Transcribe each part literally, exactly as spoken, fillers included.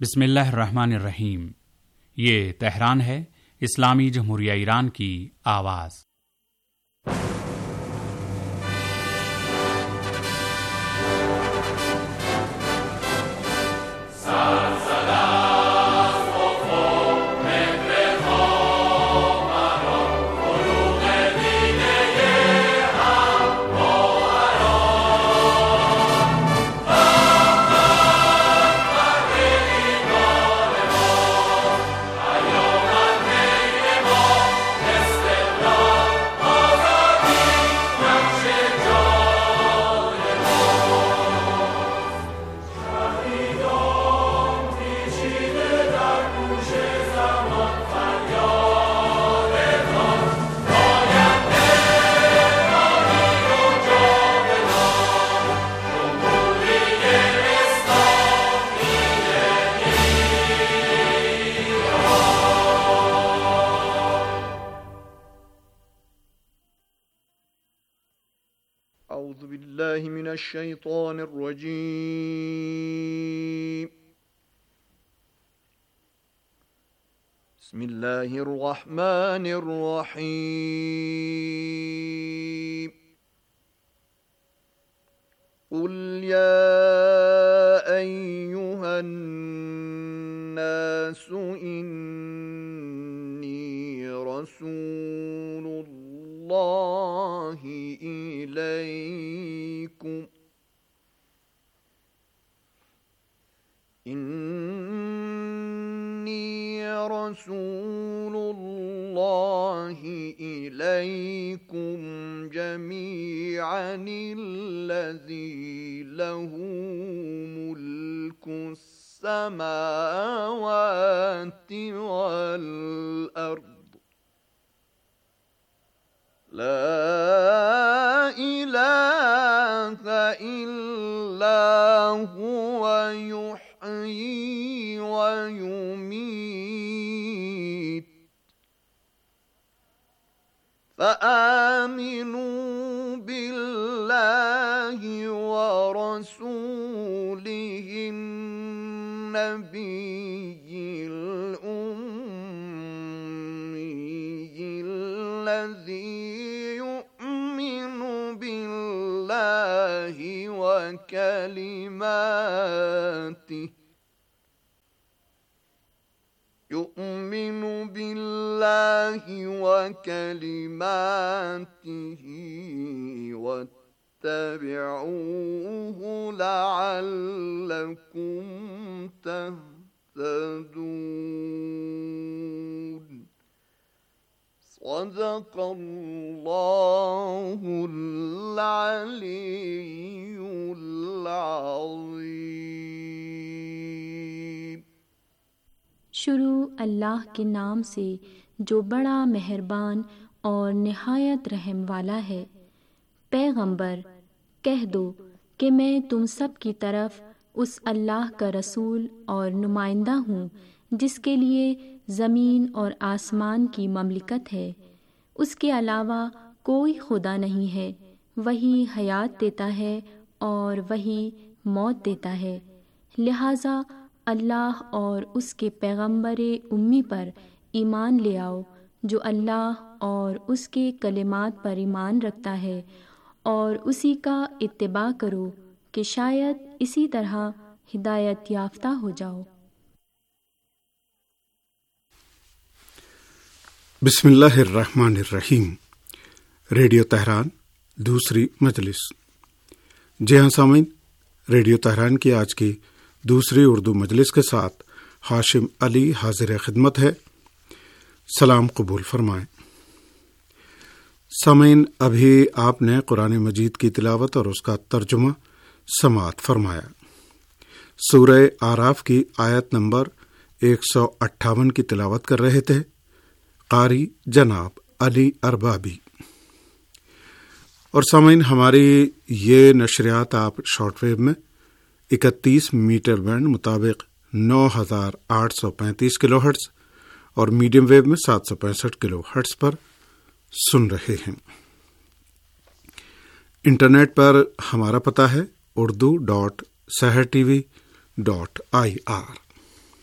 بسم اللہ الرحمن الرحیم۔ یہ تہران ہے، اسلامی جمہوریہ ایران کی آواز۔ اعوذ باللہ من الشیطان الرجیم، بسم اللہ الرحمن الرحیم۔ قل یا ایہا الناس انی رسول اللہ إليكم إني رسول الله إليكم جميعا الذي له ملك السماوات والأرض لا إله إلا هو يحيي ويميت فآمنوا بالله ورسوله النبي الأمي الذي وكلماته يؤمن بالله وكلماته واتبعوه لعلكم تهتدون۔ صدق اللہ العلی العظیم۔ شروع اللہ کے نام سے جو بڑا مہربان اور نہایت رحم والا ہے۔ پیغمبر کہہ دو کہ میں تم سب کی طرف اس اللہ کا رسول اور نمائندہ ہوں جس کے لیے زمین اور آسمان کی مملکت ہے، اس کے علاوہ کوئی خدا نہیں ہے، وہی حیات دیتا ہے اور وہی موت دیتا ہے، لہٰذا اللہ اور اس کے پیغمبر امی پر ایمان لے آؤ جو اللہ اور اس کے کلمات پر ایمان رکھتا ہے، اور اسی کا اتباع کرو کہ شاید اسی طرح ہدایت یافتہ ہو جاؤ۔ بسم اللہ الرحمن الرحیم۔ ریڈیو تہران دوسری مجلس۔ جی ہاں سامعین، ریڈیو تہران کی آج کی دوسری اردو مجلس کے ساتھ ہاشم علی حاضر خدمت ہے۔ سلام قبول فرمائیں۔ سامعین، ابھی آپ نے قرآن مجید کی تلاوت اور اس کا ترجمہ سماعت فرمایا۔ سورہ اعراف کی آیت نمبر ایک سو اٹھاون کی تلاوت کر رہے تھے قاری جناب علی اربابی۔ اور سامعین، ہماری یہ نشریات آپ شارٹ ویو میں اکتیس میٹر بینڈ مطابق نو ہزار آٹھ سو پینتیس کلو ہرٹز اور میڈیم ویو میں سات سو پینسٹھ کلو ہرٹز پر سن رہے ہیں۔ انٹرنیٹ پر ہمارا پتہ ہے Urdu dot Sahar T V dot I R.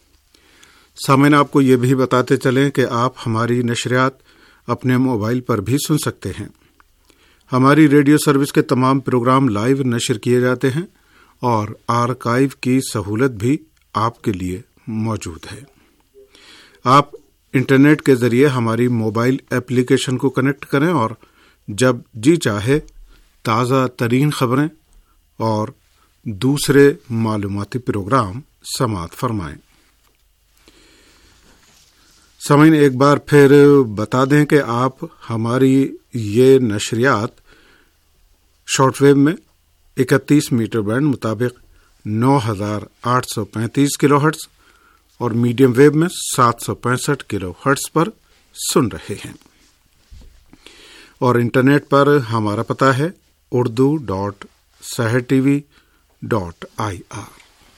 سامعین، آپ کو یہ بھی بتاتے چلیں کہ آپ ہماری نشریات اپنے موبائل پر بھی سن سکتے ہیں۔ ہماری ریڈیو سروس کے تمام پروگرام لائیو نشر کیے جاتے ہیں اور آرکائیو کی سہولت بھی آپ کے لیے موجود ہے۔ آپ انٹرنیٹ کے ذریعے ہماری موبائل ایپلیکیشن کو کنیکٹ کریں اور جب جی چاہے تازہ ترین خبریں اور دوسرے معلوماتی پروگرام سماعت فرمائیں۔ سامعین، ایک بار پھر بتا دیں کہ آپ ہماری یہ نشریات شارٹ ویو میں اکتیس میٹر بینڈ مطابق نو ہزار آٹھ سو پینتیس کلو ہرٹز اور میڈیم ویو میں سات سو پینسٹھ کلو ہرٹز پر سن رہے ہیں، اور انٹرنیٹ پر ہمارا پتہ ہے Urdu dot Sahar T V dot I R.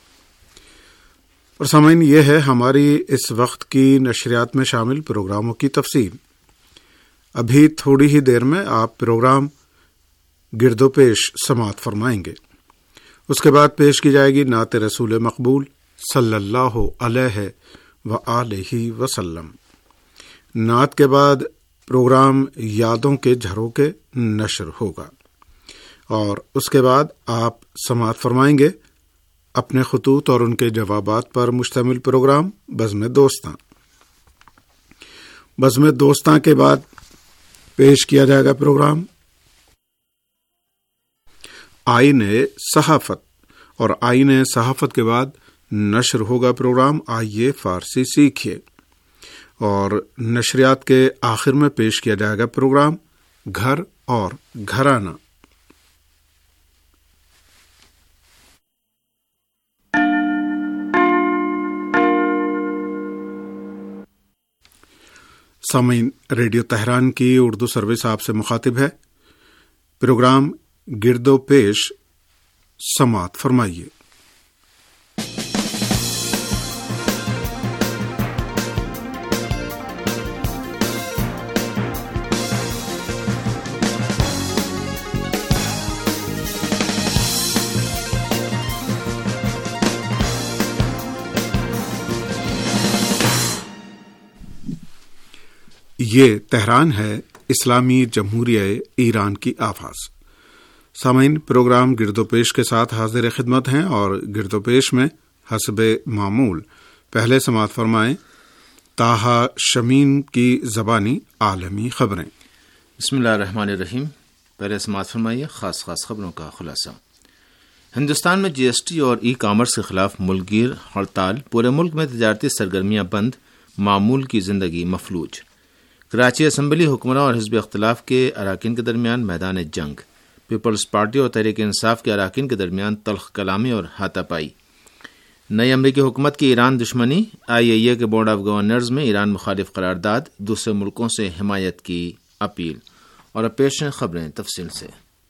اور سامعین، یہ ہے ہماری اس وقت کی نشریات میں شامل پروگراموں کی تفصیل۔ ابھی تھوڑی ہی دیر میں آپ پروگرام گرد و پیش سماعت فرمائیں گے۔ اس کے بعد پیش کی جائے گی نعت رسول مقبول صلی اللہ علیہ وآلہ وسلم۔ نعت کے بعد پروگرام یادوں کے جھروکے نشر ہوگا، اور اس کے بعد آپ سماعت فرمائیں گے اپنے خطوط اور ان کے جوابات پر مشتمل پروگرام بزم دوستاں۔ بزم دوستاں کے بعد پیش کیا جائے گا پروگرام آئین صحافت، اور آئین صحافت کے بعد نشر ہوگا پروگرام آئیے فارسی سیکھیے، اور نشریات کے آخر میں پیش کیا جائے گا پروگرام گھر اور گھرانہ۔ سامعین، ریڈیو تہران کی اردو سروس آپ سے مخاطب ہے۔ پروگرام گرد و پیش سماعت فرمائیے۔ یہ تہران ہے، اسلامی جمہوریہ ایران کی آواز۔ سامعین، پروگرام گرد و پیش کے ساتھ حاضر خدمت ہیں، اور گرد و پیش میں حسب معمول پہلے سماعت فرمائیں طاہا شمین کی زبانی عالمی خبریں۔ بسم اللہ الرحمن الرحیم۔ پہلے سماعت فرمائیے خاص خاص خبروں کا خلاصہ۔ ہندوستان میں جی ایس ٹی اور ای کامرس کے خلاف ملک گیر ہڑتال، پورے ملک میں تجارتی سرگرمیاں بند، معمول کی زندگی مفلوج۔ کراچی اسمبلی حکمراں اور حزب اختلاف کے اراکین کے درمیان میدان جنگ، پیپلز پارٹی اور تحریک انصاف کے اراکین کے درمیان تلخ کلامی اور ہاتھا پائی۔ نئی امریکی حکومت کی ایران دشمنی، آئی اے اے کے بورڈ آف گورنرز میں ایران مخالف قرارداد، دوسرے ملکوں سے حمایت کی اپیل۔ اور اب پیش ہیں خبریں تفصیل سے۔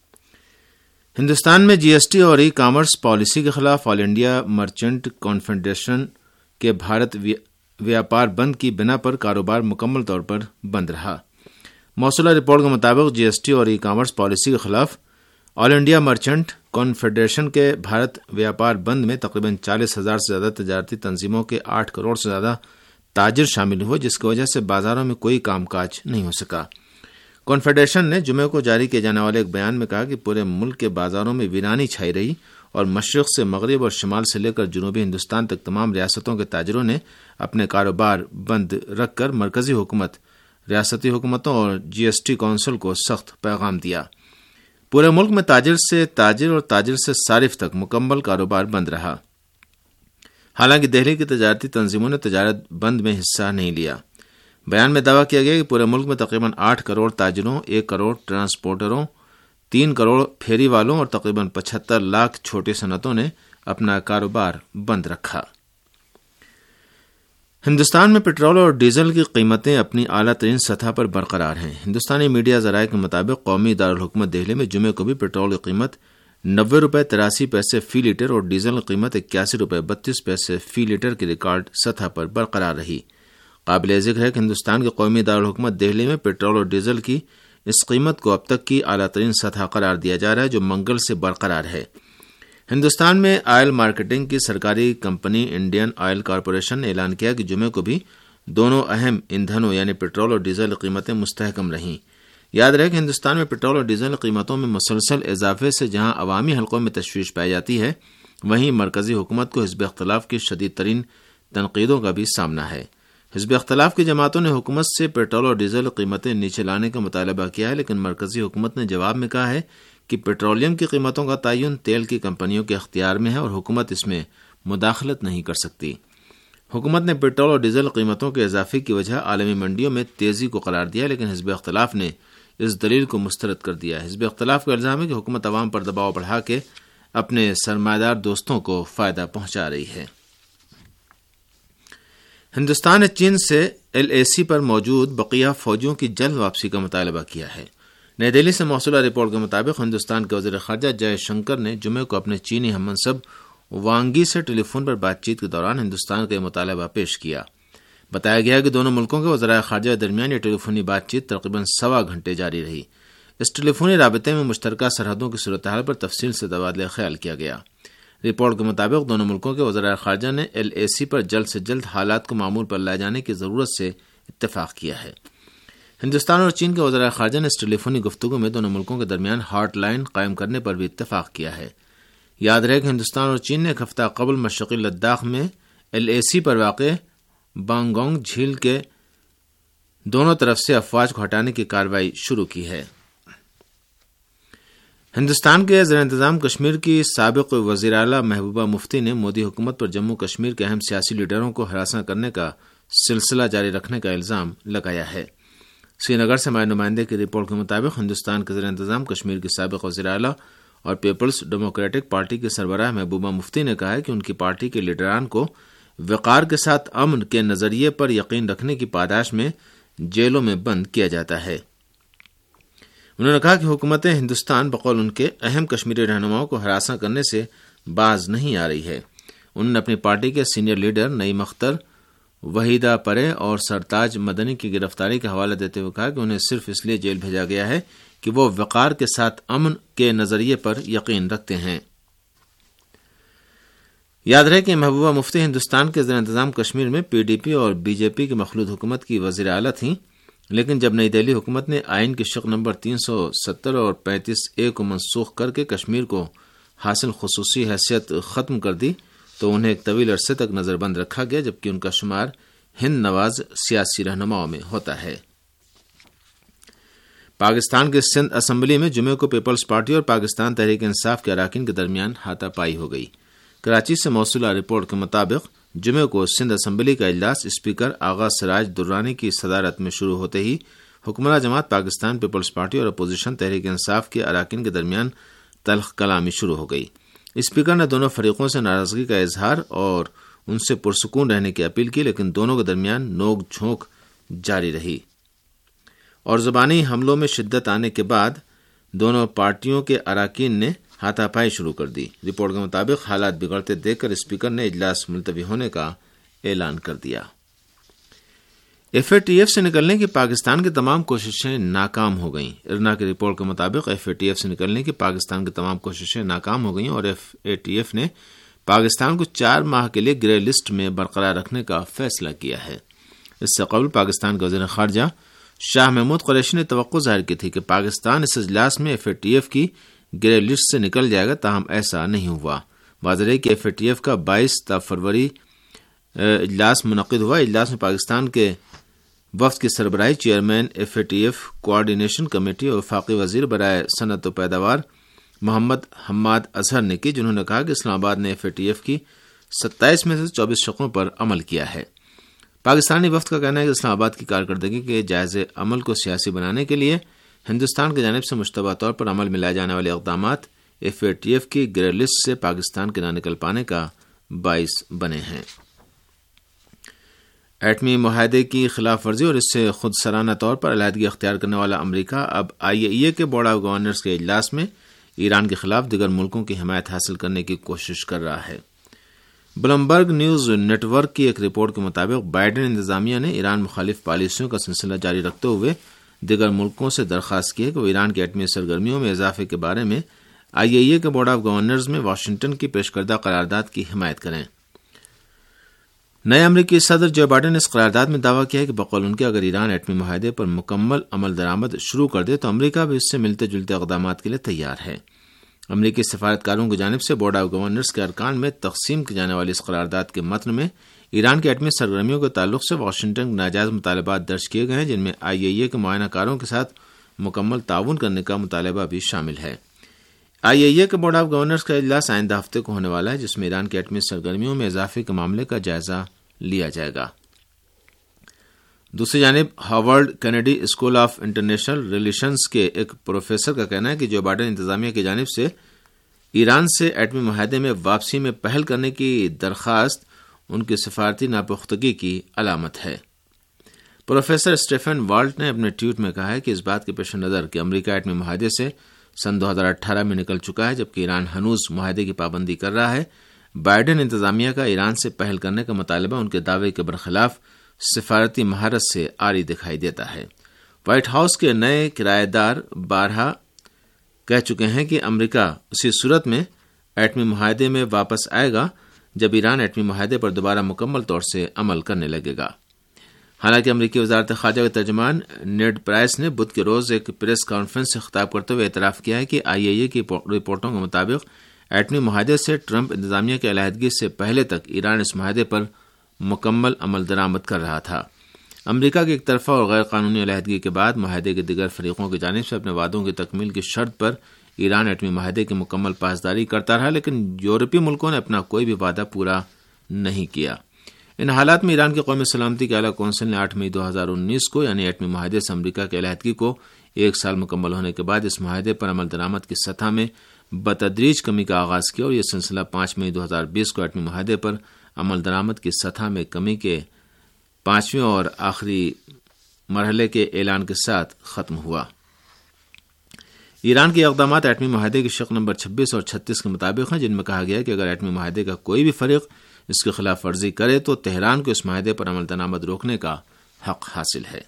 ہندوستان میں جی ایس ٹی اور ای کامرس پالیسی کے خلاف آل انڈیا مرچنٹ کانفیڈریشن کے بھارت ویاپار بند کی بنا پر کاروبار مکمل طور پر بند رہا۔ موصولہ رپورٹ کے مطابق جی ایس ٹی اور ای کامرس پالیسی کے خلاف آل انڈیا مرچنٹ کانفیڈریشن کے بھارت ویاپار بند میں تقریباً چالیس ہزار سے زیادہ تجارتی تنظیموں کے آٹھ کروڑ سے زیادہ تاجر شامل ہوئے، جس کی وجہ سے بازاروں میں کوئی کام کاج نہیں ہو سکا۔ کانفیڈریشن نے جمعے کو جاری کیے جانے والے ایک بیان میں کہا کہ پورے ملک کے بازاروں میں ویرانی چھائی رہی، اور مشرق سے مغرب اور شمال سے لے کر جنوبی ہندوستان تک تمام ریاستوں کے تاجروں نے اپنے کاروبار بند رکھ کر مرکزی حکومت، ریاستی حکومتوں اور جی ایس ٹی کونسل کو سخت پیغام دیا۔ پورے ملک میں تاجر سے تاجر اور تاجر سے صارف تک مکمل کاروبار بند رہا۔ حالانکہ دہلی کی تجارتی تنظیموں نے تجارت بند میں حصہ نہیں لیا۔ بیان میں دعویٰ کیا گیا کہ پورے ملک میں تقریباً آٹھ کروڑ تاجروں، ایک کروڑ ٹرانسپورٹروں، تین کروڑ پھیری والوں اور تقریباً پچہتر لاکھ چھوٹی صنعتوں نے اپنا کاروبار بند رکھا۔ ہندوستان میں پٹرول اور ڈیزل کی قیمتیں اپنی اعلیٰ ترین سطح پر برقرار ہیں۔ ہندوستانی میڈیا ذرائع کے مطابق قومی دارالحکومت دہلی میں جمعے کو بھی پٹرول کی قیمت نوے روپے تراسی پیسے فی لیٹر اور ڈیزل کی قیمت اکیاسی روپے بتیس پیسے فی لیٹر کی ریکارڈ سطح پر برقرار رہی۔ قابل ذکر ہے کہ ہندوستان کے قومی دارالحکومت دہلی میں پٹرول اور ڈیزل کی اس قیمت کو اب تک کی اعلیٰ ترین سطح قرار دیا جا رہا ہے، جو منگل سے برقرار ہے۔ ہندوستان میں آئل مارکیٹنگ کی سرکاری کمپنی انڈین آئل کارپوریشن نے اعلان کیا کہ جمعے کو بھی دونوں اہم ایندھنوں یعنی پیٹرول اور ڈیزل قیمتیں مستحکم رہیں۔ یاد رہے کہ ہندوستان میں پیٹرول اور ڈیزل قیمتوں میں مسلسل اضافے سے جہاں عوامی حلقوں میں تشویش پائی جاتی ہے، وہیں مرکزی حکومت کو حزب اختلاف کی شدید ترین تنقیدوں کا بھی سامنا ہے۔ حزب اختلاف کی جماعتوں نے حکومت سے پیٹرول اور ڈیزل قیمتیں نیچے لانے کا مطالبہ کیا ہے، لیکن مرکزی حکومت نے جواب میں کہا ہے کہ پیٹرولیم کی قیمتوں کا تعین تیل کی کمپنیوں کے اختیار میں ہے اور حکومت اس میں مداخلت نہیں کر سکتی۔ حکومت نے پیٹرول اور ڈیزل قیمتوں کے اضافے کی وجہ عالمی منڈیوں میں تیزی کو قرار دیا، لیکن حزب اختلاف نے اس دلیل کو مسترد کر دیا۔ حزب اختلاف کا الزام ہے کہ حکومت عوام پر دباؤ بڑھا کے اپنے سرمایہ دوستوں کو فائدہ پہنچا رہی ہے۔ ہندوستان نے چین سے ایل اے سی پر موجود بقیہ فوجیوں کی جلد واپسی کا مطالبہ کیا ہے۔ نئی دہلی سے موصولہ رپورٹ کے مطابق ہندوستان کے وزیر خارجہ جے شنکر نے جمعے کو اپنے چینی ہم منصب وانگی سے ٹیلی فون پر بات چیت کے دوران ہندوستان کا یہ مطالبہ پیش کیا۔ بتایا گیا کہ دونوں ملکوں کے وزرائے خارجہ کے درمیان یہ ٹیلی فونی بات چیت تقریباً سوا گھنٹے جاری رہی۔ اس ٹیلی فونی رابطے میں مشترکہ سرحدوں کی صورتحال پر تفصیل سے تبادلہ خیال کیا گیا۔ رپورٹ کے مطابق دونوں ملکوں کے وزرائے خارجہ نے ایل اے سی پر جلد سے جلد حالات کو معمول پر لائے جانے کی ضرورت سے اتفاق کیا ہے۔ ہندوستان اور چین کے وزرائے خارجہ نے اس ٹیلی فونی گفتگو میں دونوں ملکوں کے درمیان ہاٹ لائن قائم کرنے پر بھی اتفاق کیا ہے۔ یاد رہے کہ ہندوستان اور چین نے ایک ہفتہ قبل مشرقی لداخ میں ایل اے سی پر واقع بانگونگ جھیل کے دونوں طرف سے افواج کو ہٹانے کی کارروائی شروع کی ہے۔ ہندوستان کے زیر انتظام کشمیر کی سابق وزیر اعلیٰ محبوبہ مفتی نے مودی حکومت پر جموں کشمیر کے اہم سیاسی لیڈروں کو ہراساں کرنے کا سلسلہ جاری رکھنے کا الزام لگایا ہے۔ سری نگر سے ہمارے نمائندے کی رپورٹ کے مطابق ہندوستان کے زیر انتظام کشمیر کی سابق وزیر اعلیٰ اور پیپلز ڈیموکریٹک پارٹی کے سربراہ محبوبہ مفتی نے کہا ہے کہ ان کی پارٹی کے لیڈران کو وقار کے ساتھ امن کے نظریے پر یقین رکھنے کی پاداش میں جیلوں میں بند کیا جاتا ہے۔ انہوں نے کہا کہ حکومت ہندوستان بقول ان کے اہم کشمیری رہنماؤں کو ہراساں کرنے سے باز نہیں آ رہی ہے۔ انہوں نے اپنی پارٹی کے سینئر لیڈر نعیم اختر، وحیدہ پرے اور سرتاج مدنی کی گرفتاری کا حوالہ دیتے ہوئے کہا کہ انہیں صرف اس لیے جیل بھیجا گیا ہے کہ وہ وقار کے ساتھ امن کے نظریے پر یقین رکھتے ہیں۔ یاد رہے کہ محبوبہ مفتی ہندوستان کے زیر انتظام کشمیر میں پی ڈی پی اور بی جے پی کی مخلوط حکومت کی وزیر اعلیٰ تھیں، لیکن جب نئی دہلی حکومت نے آئین کی شق نمبر تین سو ستر اور پینتیس اے کو منسوخ کر کے کشمیر کو حاصل خصوصی حیثیت ختم کر دی تو انہیں ایک طویل عرصے تک نظر بند رکھا گیا، جبکہ ان کا شمار ہند نواز سیاسی رہنماؤں میں ہوتا ہے۔ پاکستان کے سندھ اسمبلی میں جمعے کو پیپلز پارٹی اور پاکستان تحریک انصاف کے اراکین کے درمیان ہاتھا پائی ہو گئی۔ کراچی سے موصولہ رپورٹ کے مطابق جمعے کو سندھ اسمبلی کا اجلاس اسپیکر آغا سراج درانی کی صدارت میں شروع ہوتے ہی حکمراں جماعت پاکستان پیپلز پارٹی اور اپوزیشن تحریک انصاف کے اراکین کے درمیان تلخ کلامی شروع ہو گئی۔ اسپیکر نے دونوں فریقوں سے ناراضگی کا اظہار اور ان سے پرسکون رہنے کی اپیل کی، لیکن دونوں کے درمیان نوک جھونک جاری رہی اور زبانی حملوں میں شدت آنے کے بعد دونوں پارٹیوں کے اراکین نے ہاتھا پائی شروع کر دی۔ رپورٹ کے مطابق حالات بگڑتے دیکھ کر اسپیکر نے اجلاس ملتوی ہونے کا اعلان کر دیا۔ ایف اے ٹی ایف سے نکلنے کی پاکستان کی تمام کوششیں ناکام ہو گئیں۔ ارنا کی رپورٹ کے مطابق ایف اے ٹی ایف سے نکلنے کی پاکستان کی تمام کوششیں ناکام ہو گئیں اور ایف اے ٹی ایف نے پاکستان کو چار ماہ کے لیے گرے لسٹ میں برقرار رکھنے کا فیصلہ کیا ہے۔ اس سے قبل پاکستان کے وزیر خارجہ شاہ محمود قریشی نے توقع ظاہر کی تھی کہ پاکستان اس اجلاس میں ایف اے ٹی ایف کی گرے لسٹ سے نکل جائے گا، تاہم ایسا نہیں ہوا۔ واضح ہے کہ ایف اے ٹی ایف کا بائیس فروری اجلاس منعقد ہوا۔ اجلاس میں پاکستان کے وفد کی سربراہی chairman F A T F coordination committee اور وفاقی وزیر برائے صنعت و پیداوار محمد حماد اظہر نے کی، جنہوں نے کہا کہ اسلام آباد نے ایف اے ٹی ایف کی ستائیس میں سے چوبیس شقوں پر عمل کیا ہے۔ پاکستانی وفد کا کہنا ہے کہ اسلام آباد کی کارکردگی کے جائزے عمل کو سیاسی بنانے کے لیے ہندوستان کی جانب سے مشتبہ طور پر عمل میں لائے جانے والے اقدامات ایف اے ٹی ایف کی گرے لسٹ سے پاکستان کے نہ نکل پانے کا باعث بنے ہیں۔ ایٹمی معاہدے کی خلاف ورزی اور اس سے خود سرانہ طور پر علیحدگی اختیار کرنے والا امریکہ اب آئی اے ای اے کے بورڈ آف گورنرز کے اجلاس میں ایران کے خلاف دیگر ملکوں کی حمایت حاصل کرنے کی کوشش کر رہا ہے۔ بلومبرگ نیوز نیٹ ورک کی ایک رپورٹ کے مطابق بائیڈن انتظامیہ نے ایران مخالف پالیسیوں کا سلسلہ جاری رکھتے ہوئے دیگر ملکوں سے درخواست کی ہے کہ وہ ایران کی ایٹمی سرگرمیوں میں اضافے کے بارے میں آئی اے اے کے بورڈ آف گورنرز میں واشنگٹن کی پیش کردہ قرارداد کی حمایت کریں۔ نئے امریکی صدر جو بائیڈن نے اس قرارداد میں دعویٰ کیا ہے کہ بقول ان کے اگر ایران ایٹمی معاہدے پر مکمل عمل درآمد شروع کر دے تو امریکہ بھی اس سے ملتے جلتے اقدامات کے لیے تیار ہے۔ امریکی سفارتکاروں کی جانب سے بورڈ آف گورنرز کے ارکان میں تقسیم کی جانے والی اس قرارداد کے متن میں ایران کی ایٹمی سرگرمیوں کے تعلق سے واشنگٹن کے ناجائز مطالبات درج کیے گئے ہیں، جن میں آئی اے اے کے معائنہ کاروں کے ساتھ مکمل تعاون کرنے کا مطالبہ بھی شامل ہے۔ آئی اے اے کے بورڈ آف گورنرز کا اجلاس آئندہ ہفتے کو ہونے والا ہے، جس میں ایران کی ایٹمی سرگرمیوں میں اضافے کے معاملے کا جائزہ لیا جائے گا۔ دوسری جانب Harvard Kennedy school of international relations کے ایک پروفیسر کا کہنا ہے کہ جو بائیڈن انتظامیہ کی جانب سے ایران سے ایٹمی معاہدے میں واپسی میں پہل کرنے کی درخواست ان کی سفارتی ناپختگی کی علامت ہے۔ پروفیسر اسٹیفن والٹ نے اپنے ٹویٹ میں کہا ہے کہ اس بات کے پیش نظر کہ امریکہ ایٹمی معاہدے سے سن دو ہزار اٹھارہ میں نکل چکا ہے جبکہ ایران ہنوز معاہدے کی پابندی کر رہا ہے، بائیڈن انتظامیہ کا ایران سے پہل کرنے کا مطالبہ ان کے دعوے کے برخلاف سفارتی مہارت سے عاری دکھائی دیتا ہے۔ وائٹ ہاؤس کے نئے کرایہ دار بارہا کہہ چکے ہیں کہ امریکہ اسی صورت میں ایٹمی معاہدے میں واپس آئے گا جب ایران ایٹمی معاہدے پر دوبارہ مکمل طور سے عمل کرنے لگے گا۔ حالانکہ امریکی وزارت خارجہ کے ترجمان نیڈ پرائس نے بدھ کے روز ایک پریس کانفرنس سے خطاب کرتے ہوئے اعتراف کیا ہے کہ آئی اے اے کی رپورٹوں کے مطابق ایٹمی معاہدے سے ٹرمپ انتظامیہ کی علیحدگی سے پہلے تک ایران اس معاہدے پر مکمل عمل درآمد کر رہا تھا۔ امریکہ کی ایک طرفہ اور غیر قانونی علیحدگی کے بعد معاہدے کے دیگر فریقوں کی جانب سے اپنے وعدوں کی تکمیل کی شرط پر ایران ایٹمی معاہدے کی مکمل پاسداری کرتا رہا، لیکن یورپی ملکوں نے اپنا کوئی بھی وعدہ پورا نہیں کیا۔ ان حالات میں ایران کی قومی سلامتی کے اعلیٰ کونسل نے آٹھ مئی دو ہزار انیس کو یعنی ایٹمی معاہدے سے امریکہ کی علیحدگی کو ایک سال مکمل ہونے کے بعد اس معاہدے پر عمل درآمد کی سطح میں بتدریج کمی کا آغاز کیا، اور یہ سلسلہ پانچ مئی دو ہزار بیس کو ایٹمی معاہدے پر عمل درآمد کی سطح میں کمی کے پانچویں اور آخری مرحلے کے اعلان کے ساتھ ختم ہوا۔ ایران کے اقدامات ایٹمی معاہدے کی شق نمبر چھبیس اور چھتیس کے مطابق ہیں، جن میں کہا گیا ہے کہ اگر ایٹمی معاہدے کا کوئی بھی فریق اس کی خلاف ورزی کرے تو تہران کو اس معاہدے پر عمل درآمد روکنے کا حق حاصل ہے۔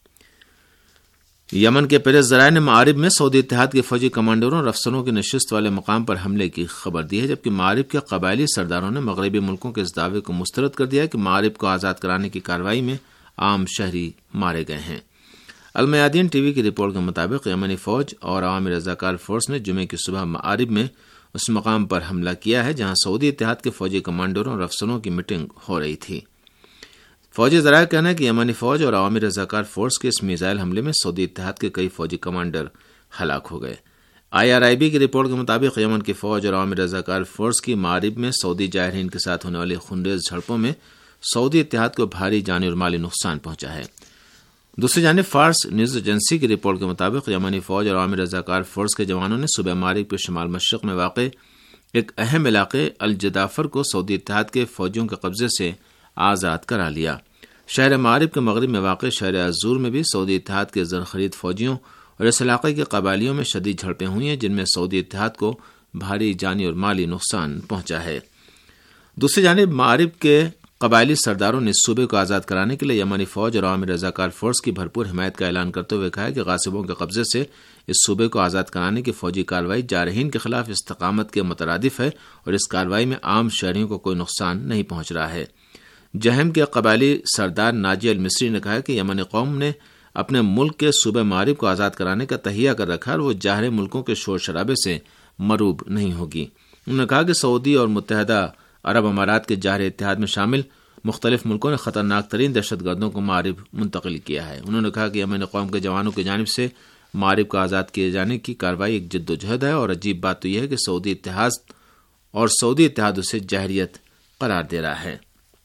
یمن کے پریس ذرائع نے معارب میں سعودی اتحاد کے فوجی کمانڈروں اور افسروں کی نشست والے مقام پر حملے کی خبر دی ہے، جبکہ معارب کے قبائلی سرداروں نے مغربی ملکوں کے اس دعوے کو مسترد کر دیا ہے کہ معارب کو آزاد کرانے کی کارروائی میں عام شہری مارے گئے ہیں۔ المیادین ٹی وی کی رپورٹ کے مطابق یمنی فوج اور عوامی رضاکار فورس نے جمعے کی صبح معارب میں اس مقام پر حملہ کیا ہے جہاں سعودی اتحاد کے فوجی کمانڈروں اور افسروں کی میٹنگ ہو رہی تھی۔ فوجی ذرائع کہنا ہے کہ یمنی فوج اور عوامی رضاکار فورس کے اس میزائل حملے میں سعودی اتحاد کے کئی فوجی کمانڈر ہلاک ہو گئے۔ آئی آر آئی بی کی رپورٹ کے مطابق یمن کی فوج اور عوامی رضاکار فورس کی معارب میں سعودی جارحین کے ساتھ ہونے والی خونریز جھڑپوں میں سعودی اتحاد کو بھاری جانی اور مالی نقصان پہنچا ہے۔ دوسری جانب فارس نیوز ایجنسی کی رپورٹ کے مطابق یمنی فوج اور عوامی رضاکار فورس کے جوانوں نے صوبہ معارب کے شمال مشرق میں واقع ایک اہم علاقے الجدافر کو سعودی اتحاد کے فوجیوں کے قبضے سے آزاد کرا لیا۔ شہر معارب کے مغرب میں واقع شہر عزور میں بھی سعودی اتحاد کے زرخرید فوجیوں اور اس علاقے کے قبائلیوں میں شدید جھڑپیں ہوئی ہیں، جن میں سعودی اتحاد کو بھاری جانی اور مالی نقصان پہنچا ہے۔ دوسری جانب معارب کے قبائلی سرداروں نے اس صوبے کو آزاد کرانے کے لیے یمنی فوج اور عوامی رضاکار فورس کی بھرپور حمایت کا اعلان کرتے ہوئے کہا کہ غاصبوں کے قبضے سے اس صوبے کو آزاد کرانے کی فوجی کارروائی جارحین کے خلاف استقامت کے مترادف ہے اور اس کارروائی میں عام شہریوں کو کوئی نقصان نہیں پہنچ رہا ہے۔ جہم کے قبائلی سردار ناجی المصری نے کہا کہ یمنی قوم نے اپنے ملک کے صوبہ معارب کو آزاد کرانے کا تہیہ کر رکھا اور وہ جاہر ملکوں کے شور شرابے سے مروب نہیں ہوگی۔ انہوں نے کہا کہ سعودی اور متحدہ عرب امارات کے جاہر اتحاد میں شامل مختلف ملکوں نے خطرناک ترین دہشت گردوں کو معارب منتقل کیا ہے۔ انہوں نے کہا کہ یمنی قوم کے جوانوں کی جانب سے معارب کو آزاد کیے جانے کی کارروائی ایک جد و جہد ہے، اور عجیب بات تو یہ ہے کہ سعودی اتحاد اور سعودی اتحاد اسے جاہریت قرار دے رہا ہے۔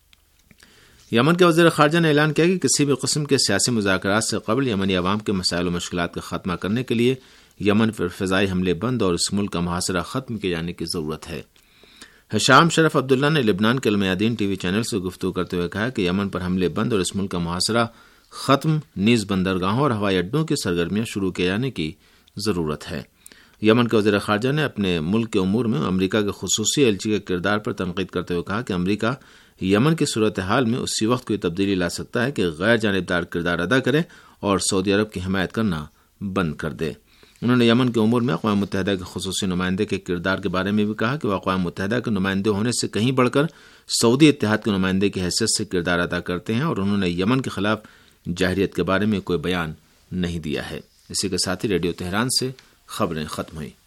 یمن کے وزیر خارجہ نے اعلان کیا کہ کسی بھی قسم کے سیاسی مذاکرات سے قبل یمنی عوام کے مسائل و مشکلات کا خاتمہ کرنے کے لیے یمن پر فضائی حملے بند اور اس ملک کا محاصرہ ختم کیے جانے کی ضرورت ہے۔ حشام شرف عبداللہ نے لبنان کے المیادین ٹی وی چینل سے گفتگو کرتے ہوئے کہا کہ یمن پر حملے بند اور اس ملک کا محاصرہ ختم نیز بندرگاہوں اور ہوائی اڈوں کی سرگرمیاں شروع کیے جانے کی ضرورت ہے۔ یمن کے وزیر خارجہ نے اپنے ملک کے امور میں امریکہ کے خصوصی ایلچی کے کردار پر تنقید کرتے ہوئے کہا کہ امریکہ یمن کی صورتحال میں اسی وقت کوئی تبدیلی لا سکتا ہے کہ غیر جانبدار کردار ادا کرے اور سعودی عرب کی حمایت کرنا بند کر دے۔ انہوں نے یمن کے امور میں اقوام متحدہ کے خصوصی نمائندے کے کردار کے بارے میں بھی کہا کہ وہ اقوام متحدہ کے نمائندے ہونے سے کہیں بڑھ کر سعودی اتحاد کے نمائندے کی حیثیت سے کردار ادا کرتے ہیں، اور انہوں نے یمن کے خلاف جارحیت کے بارے میں کوئی بیان نہیں دیا ہے۔ اسی کے ساتھ ہی ریڈیو تہران سے خبریں ختم ہوئیں۔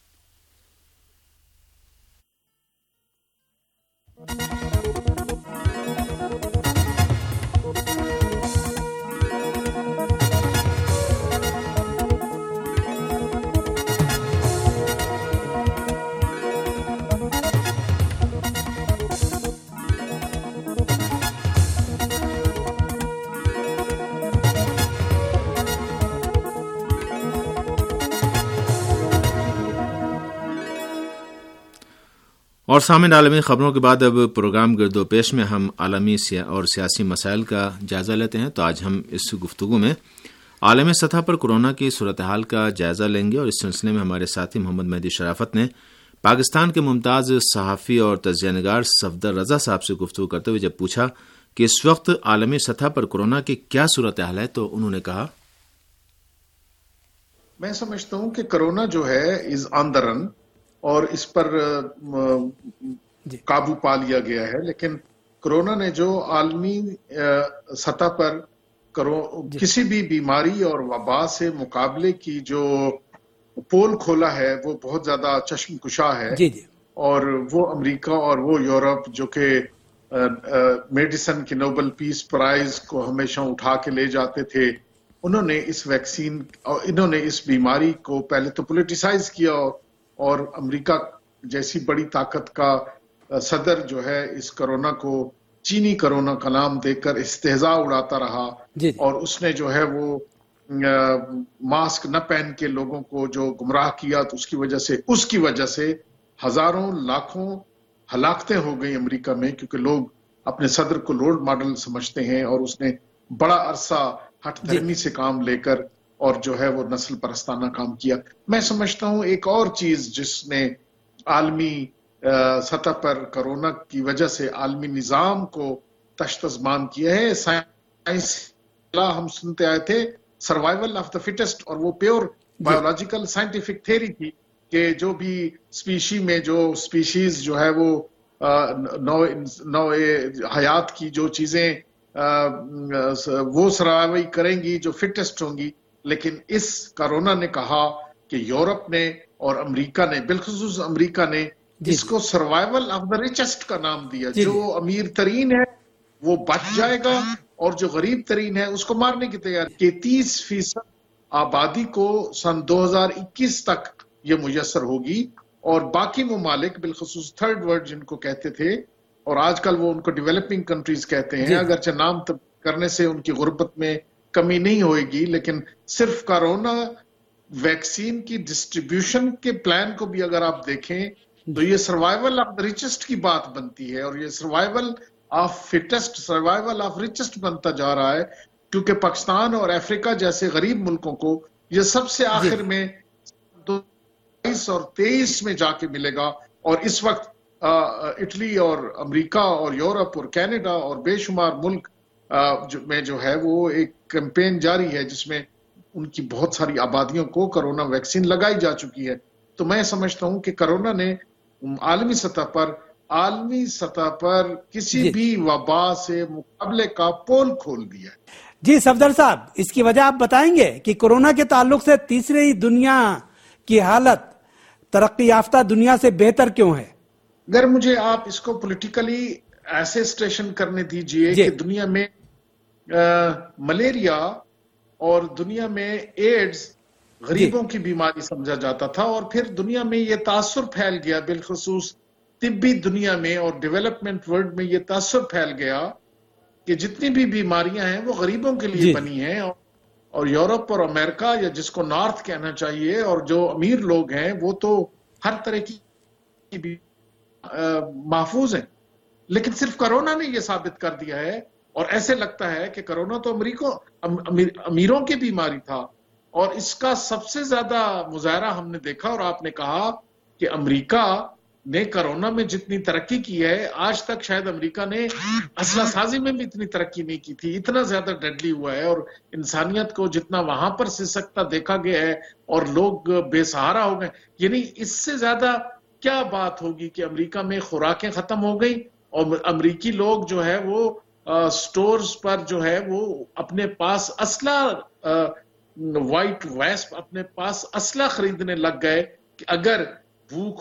اور سامعین، عالمی خبروں کے بعد اب پروگرام گرد و پیش میں ہم عالمی اور سیاسی مسائل کا جائزہ لیتے ہیں۔ تو آج ہم اس گفتگو میں عالمی سطح پر کورونا کی صورتحال کا جائزہ لیں گے، اور اس سلسلے میں ہمارے ساتھی محمد مہدی شرافت نے پاکستان کے ممتاز صحافی اور تجزیہ نگار صفدر رضا صاحب سے گفتگو کرتے ہوئے جب پوچھا کہ اس وقت عالمی سطح پر کورونا کی کیا صورتحال ہے، تو انہوں نے کہا، میں سمجھتا ہوں کہ کورونا جو ہے از آن دا رن اور اس پر قابو پا لیا گیا ہے، لیکن کورونا نے جو عالمی سطح پر کسی بھی بیماری اور وبا سے مقابلے کی جو پول کھولا ہے وہ بہت زیادہ چشم کشا ہے، جی جی اور وہ امریکہ اور وہ یورپ جو کہ میڈیسن کے نوبل پیس پرائز کو ہمیشہ اٹھا کے لے جاتے تھے، انہوں نے اس ویکسین انہوں نے اس بیماری کو پہلے تو پولیٹیسائز کیا، اور امریکہ جیسی بڑی طاقت کا صدر جو ہے اس کرونا کو چینی کرونا کا نام دے کر استہزاء اڑاتا رہا، جی اور اس نے جو ہے وہ ماسک نہ پہن کے لوگوں کو جو گمراہ کیا، تو اس کی وجہ سے اس کی وجہ سے ہزاروں لاکھوں ہلاکتیں ہو گئی امریکہ میں، کیونکہ لوگ اپنے صدر کو رول ماڈل سمجھتے ہیں، اور اس نے بڑا عرصہ ہٹ دھرمی سے کام لے کر اور جو ہے وہ نسل پرستانہ کام کیا۔ میں سمجھتا ہوں ایک اور چیز جس نے عالمی سطح پر کرونا کی وجہ سے عالمی نظام کو تشت ازمان کیا ہے، سائنس ہم سنتے آئے تھے سروائیول آف دا فٹسٹ، اور وہ پیور بایولوجیکل سائنٹیفک تھیوری تھی کہ جو بھی اسپیشی میں جو اسپیشیز جو ہے وہ نو نو حیات کی جو چیزیں وہ سروائیو کریں گی جو فٹسٹ ہوں گی، لیکن اس کرونا نے کہا کہ یورپ نے اور امریکہ نے، بالخصوص امریکہ نے اس کو سروائیول آف دا ریچسٹ کا نام دیا، جو امیر ترین ہے وہ بچ جائے گا اور جو غریب ترین ہے اس کو مارنے کی تیاری، کہ تیس فیصد آبادی کو سن دو ہزار اکیس تک یہ میسر ہوگی، اور باقی ممالک بالخصوص تھرڈ ورلڈ جن کو کہتے تھے اور آج کل وہ ان کو ڈیولپنگ کنٹریز کہتے ہیں، اگرچہ نام کرنے سے ان کی غربت میں کمی نہیں ہوئے گی، لیکن صرف کرونا ویکسین کی ڈسٹریبیوشن کے پلان کو بھی اگر آپ دیکھیں تو یہ سروائیول آف دا ریچسٹ کی بات بنتی ہے، اور یہ survival of fittest survival of richest بنتا جا رہا ہے، کیونکہ پاکستان اور افریقہ جیسے غریب ملکوں کو یہ سب سے آخر میں دو ہزار بائیس اور تیئیس میں جا کے ملے گا، اور اس وقت اٹلی اور امریکہ اور یورپ اور کینیڈا اور بے شمار ملک میں جو ہے وہ ایک کیمپین جاری ہے جس میں ان کی بہت ساری آبادیوں کو کرونا ویکسین لگائی جا چکی ہے۔ تو میں سمجھتا ہوں کہ کرونا نے عالمی سطح پر عالمی سطح پر کسی جی. بھی وبا سے مقابلے کا پول کھول دیا ہے۔ جی صفدر صاحب، اس کی وجہ آپ بتائیں گے کہ کورونا کے تعلق سے تیسری دنیا کی حالت ترقی یافتہ دنیا سے بہتر کیوں ہے؟ اگر مجھے آپ اس کو پولیٹیکلی ایسے اسٹیشن کرنے دیجئے کہ دنیا میں ملیریا اور دنیا میں ایڈز غریبوں کی بیماری سمجھا جاتا تھا، اور پھر دنیا میں یہ تاثر پھیل گیا، بالخصوص طبی دنیا میں اور ڈیولپمنٹ ورلڈ میں یہ تاثر پھیل گیا کہ جتنی بھی بیماریاں ہیں وہ غریبوں کے لیے بنی ہیں، اور یورپ اور امریکہ یا جس کو نارتھ کہنا چاہیے اور جو امیر لوگ ہیں وہ تو ہر طرح کی محفوظ ہیں، لیکن صرف کرونا نے یہ ثابت کر دیا ہے، اور ایسے لگتا ہے کہ کرونا تو امریکوں امیروں کی بیماری تھا، اور اس کا سب سے زیادہ مظاہرہ ہم نے دیکھا، اور آپ نے کہا کہ امریکہ نے کورونا میں جتنی ترقی کی ہے آج تک شاید امریکہ نے اسلحہ سازی میں بھی اتنی ترقی نہیں کی تھی. اتنا زیادہ ڈیڈلی ہوا ہے اور انسانیت کو جتنا وہاں پر سسکتا دیکھا گیا ہے اور لوگ بے سہارا ہو گئے. یعنی اس سے زیادہ کیا بات ہوگی کہ امریکہ میں خوراکیں ختم ہو گئی اور امریکی لوگ جو ہے وہ سٹورز پر جو ہے وہ اپنے پاس اسلحہ وائٹ ویسپ اپنے پاس اسلحہ خریدنے لگ گئے کہ اگر بھوک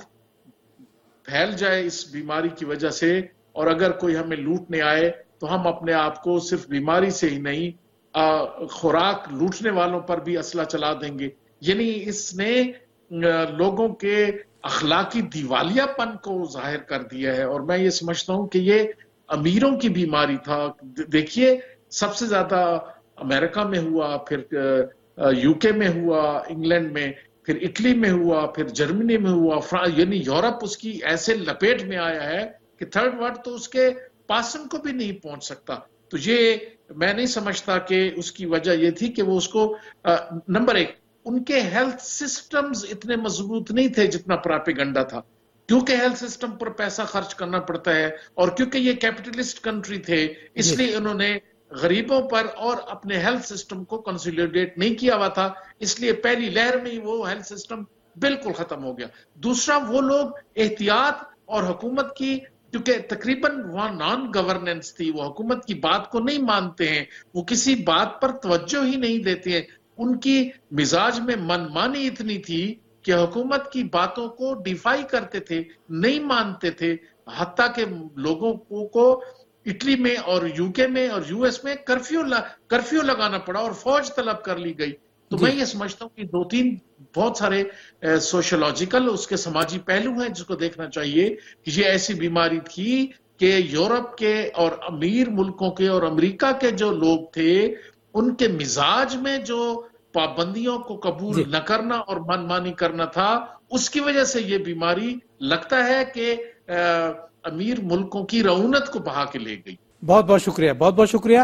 پھیل جائے اس بیماری کی وجہ سے اور اگر کوئی ہمیں لوٹنے آئے تو ہم اپنے آپ کو صرف بیماری سے ہی نہیں خوراک لوٹنے والوں پر بھی اسلحہ چلا دیں گے. یعنی اس نے لوگوں کے اخلاقی دیوالیہ پن کو ظاہر کر دیا ہے اور میں یہ سمجھتا ہوں کہ یہ امیروں کی بیماری تھا. دیکھیے سب سے زیادہ امریکہ میں ہوا, پھر یو کے میں ہوا, انگلینڈ میں, پھر اٹلی میں ہوا, پھر جرمنی میں ہوا, یعنی یورپ اس کی ایسے لپیٹ میں آیا ہے کہ تھرڈ ورلڈ تو اس کے پاسن کو بھی نہیں پہنچ سکتا. تو یہ میں نہیں سمجھتا کہ اس کی وجہ یہ تھی کہ وہ اس کو نمبر ایک ان کے ہیلتھ سسٹمز اتنے مضبوط نہیں تھے جتنا پراپیگنڈا تھا, کیونکہ ہیلتھ سسٹم پر پیسہ خرچ کرنا پڑتا ہے اور کیونکہ یہ کیپٹلسٹ کنٹری تھے اس لیے انہوں نے غریبوں پر اور اپنے ہیلتھ سسٹم کو کنسولیڈیٹ نہیں کیا ہوا تھا, اس لیے پہلی لہر میں ہی وہ ہیلتھ سسٹم بالکل ختم ہو گیا. دوسرا وہ لوگ احتیاط اور حکومت کی کیونکہ تقریباً وہاں نان گورننس تھی, وہ حکومت کی بات کو نہیں مانتے ہیں, وہ کسی بات پر توجہ ہی نہیں دیتے ہیں, ان کی مزاج میں من مانی اتنی تھی کہ حکومت کی باتوں کو ڈیفائی کرتے تھے, نہیں مانتے تھے, حتیٰ کہ لوگوں کو اٹلی میں اور یو کے میں اور یو ایس میں کرفیو کرفیو لگانا پڑا اور فوج طلب کر لی گئی. تو میں یہ سمجھتا ہوں کہ دو تین بہت سارے سوشولوجیکل اس کے سماجی پہلو ہیں جس کو دیکھنا چاہیے کہ یہ ایسی بیماری تھی کہ یورپ کے اور امیر ملکوں کے اور امریکہ کے جو لوگ تھے ان کے مزاج میں جو پابندیوں کو قبول نہ کرنا اور من مانی کرنا تھا, اس کی وجہ سے یہ بیماری لگتا ہے کہ امیر ملکوں کی رعونت کو بہا کے لے گئی. بہت بہت شکریہ, بہت بہت شکریہ.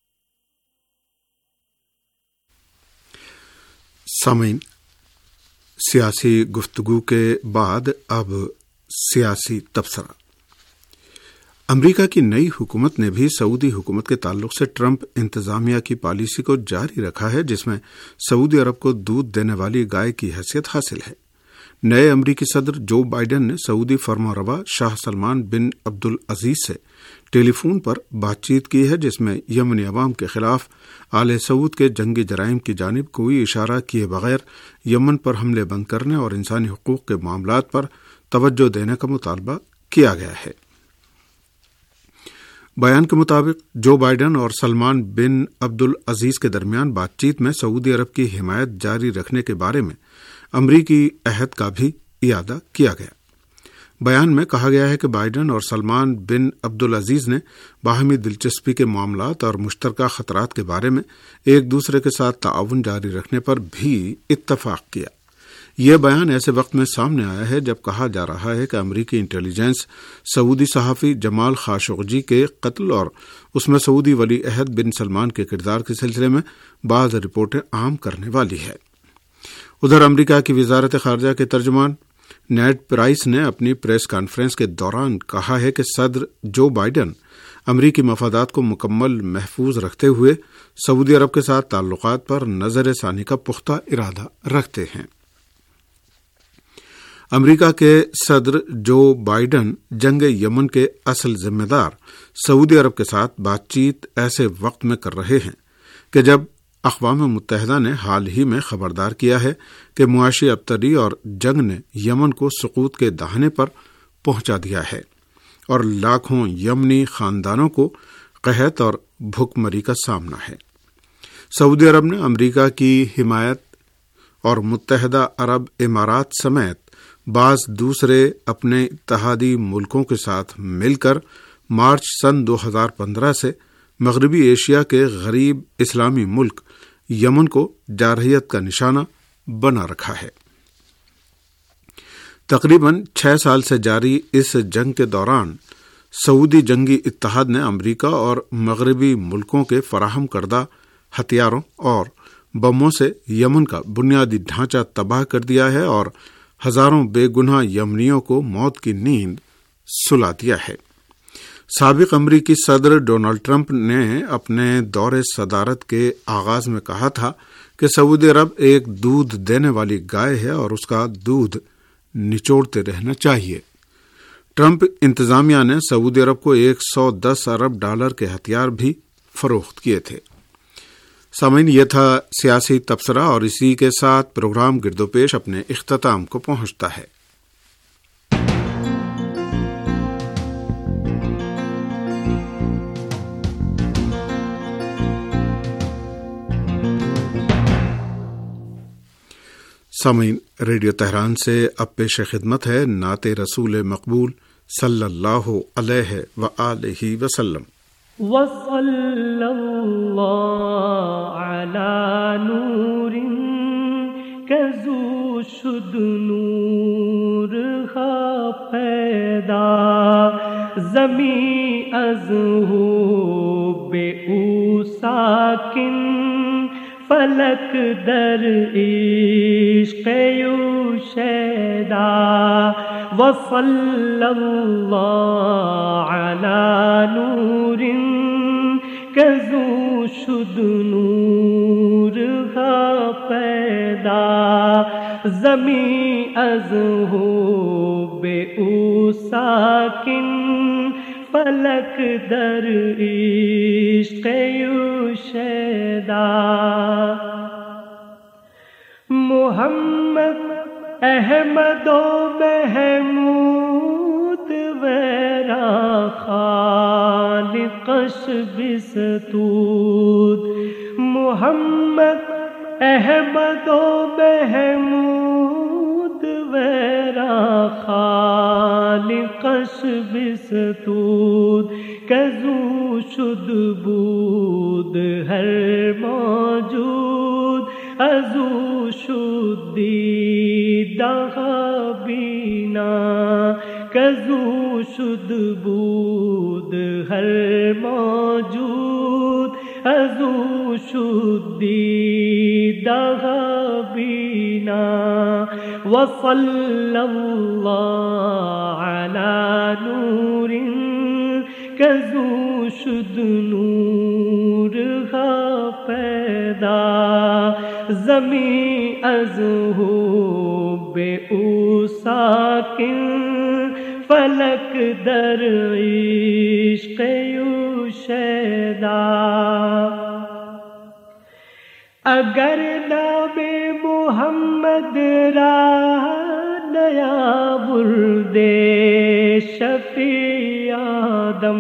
سامعین, سیاسی گفتگو کے بعد اب سیاسی تبصرہ. امریکہ کی نئی حکومت نے بھی سعودی حکومت کے تعلق سے ٹرمپ انتظامیہ کی پالیسی کو جاری رکھا ہے جس میں سعودی عرب کو دودھ دینے والی گائے کی حیثیت حاصل ہے. نئے امریکی صدر جو بائیڈن نے سعودی فرما روا شاہ سلمان بن عبدالعزیز سے ٹیلی فون پر بات چیت کی ہے جس میں یمنی عوام کے خلاف آل سعود کے جنگی جرائم کی جانب کوئی اشارہ کیے بغیر یمن پر حملے بند کرنے اور انسانی حقوق کے معاملات پر توجہ دینے کا مطالبہ کیا گیا ہے. بیان کے مطابق جو بائیڈن اور سلمان بن عبدالعزیز کے درمیان بات چیت میں سعودی عرب کی حمایت جاری رکھنے کے بارے میں امریکی عہد کا بھی اعادہ کیا گیا. بیان میں کہا گیا ہے کہ بائیڈن اور سلمان بن عبدالعزیز نے باہمی دلچسپی کے معاملات اور مشترکہ خطرات کے بارے میں ایک دوسرے کے ساتھ تعاون جاری رکھنے پر بھی اتفاق کیا. یہ بیان ایسے وقت میں سامنے آیا ہے جب کہا جا رہا ہے کہ امریکی انٹیلیجنس سعودی صحافی جمال خاشقجی کے قتل اور اس میں سعودی ولی عہد بن سلمان کے کردار کے سلسلے میں بعض رپورٹیں عام کرنے والی ہے. ادھر امریکہ کی وزارت خارجہ کے ترجمان نیڈ پرائس نے اپنی پریس کانفرنس کے دوران کہا ہے کہ صدر جو بائیڈن امریکی مفادات کو مکمل محفوظ رکھتے ہوئے سعودی عرب کے ساتھ تعلقات پر نظر ثانی کا پختہ ارادہ رکھتے ہیں. امریکہ کے صدر جو بائیڈن جنگ یمن کے اصل ذمہ دار سعودی عرب کے ساتھ بات چیت ایسے وقت میں کر رہے ہیں کہ جب اقوام متحدہ نے حال ہی میں خبردار کیا ہے کہ معاشی ابتری اور جنگ نے یمن کو سقوط کے دہانے پر پہنچا دیا ہے اور لاکھوں یمنی خاندانوں کو قحط اور بھوک مری کا سامنا ہے. سعودی عرب نے امریکہ کی حمایت اور متحدہ عرب امارات سمیت بعض دوسرے اپنے اتحادی ملکوں کے ساتھ مل کر مارچ سن دو ہزار پندرہ سے مغربی ایشیا کے غریب اسلامی ملک یمن کو جارحیت کا نشانہ بنا رکھا ہے. تقریباً چھ سال سے جاری اس جنگ کے دوران سعودی جنگی اتحاد نے امریکہ اور مغربی ملکوں کے فراہم کردہ ہتھیاروں اور بموں سے یمن کا بنیادی ڈھانچہ تباہ کر دیا ہے اور ہزاروں بے گناہ یمنیوں کو موت کی نیند سلا دیا ہے۔ سابق امریکی صدر ڈونلڈ ٹرمپ نے اپنے دور صدارت کے آغاز میں کہا تھا کہ سعودی عرب ایک دودھ دینے والی گائے ہے اور اس کا دودھ نچوڑتے رہنا چاہیے۔ ٹرمپ انتظامیہ نے سعودی عرب کو ایک سو دس ارب ڈالر کے ہتھیار بھی فروخت کیے تھے۔ سامعین، یہ تھا سیاسی تبصرہ، اور اسی کے ساتھ پروگرام گرد و پیش اپنے اختتام کو پہنچتا ہے۔ سامعین، ریڈیو تہران سے اب پیش خدمت ہے نعت رسول مقبول صلی اللہ علیہ وآلہ وسلم۔ وصلی اللہ علی نور کزو شد نور ہا پیدا زمیں از ہو بے او ساکن فلک در عشق یو شیدا وصلی اللہ علی نور کزو شد نور ہا پیدا زمیں از ہو بے او ساکن فلک در عشق یو شیدا محمد احمد و محمود ویرا خالقش بستود محمد احمد و محمود ویرا خالقش بستود کزو شد بود ہر موجود ازو شد دیدہ بینا کزو شد بود ہر موجود ازو شد دیدہ بینا وصلی اللہ علی نور کزو شد نور ہا پیدا زمیں از ہو بے او ساکن فلک در عشق یو شیدا اگر نام محمد را نیا بردے شفیع آدم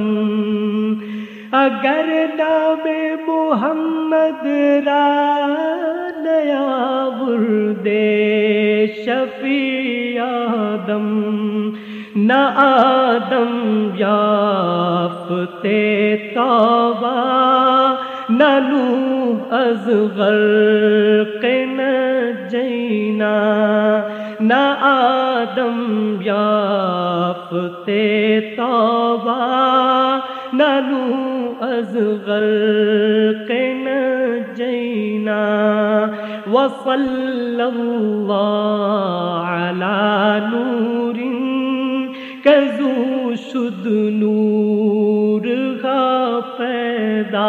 اگر نام محمد را نیا بردے شفیع آدم نہ آدم یافتے توبہ نہ نوح از غرق نجینا نہ آدم یافتے توبہ نہ نوح از غرق نجینا وصلی اللہ علی نور کزو شد نور ہا پیدا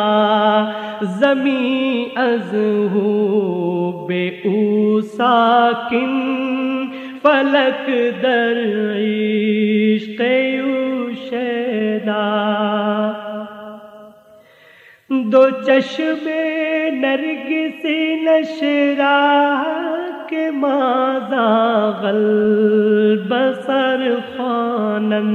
زمیں از ہو بے او ساکن فلک در عشق یو شیدا دو چشم نرگس نشرا کے ماذا غلب سر خوانن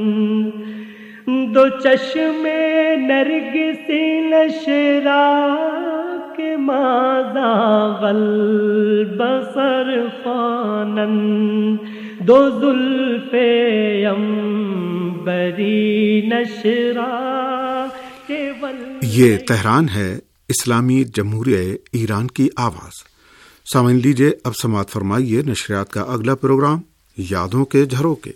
دو چشم نرگس نشرا کے ماذا غلب سر خوانن دو زلف عنبری نشرا یہ تہران ہے، اسلامی جمہوریہ ایران کی آواز۔ سامعین، لیجیے اب سماعت فرمائیے نشریات کا اگلا پروگرام یادوں کے جھروکے۔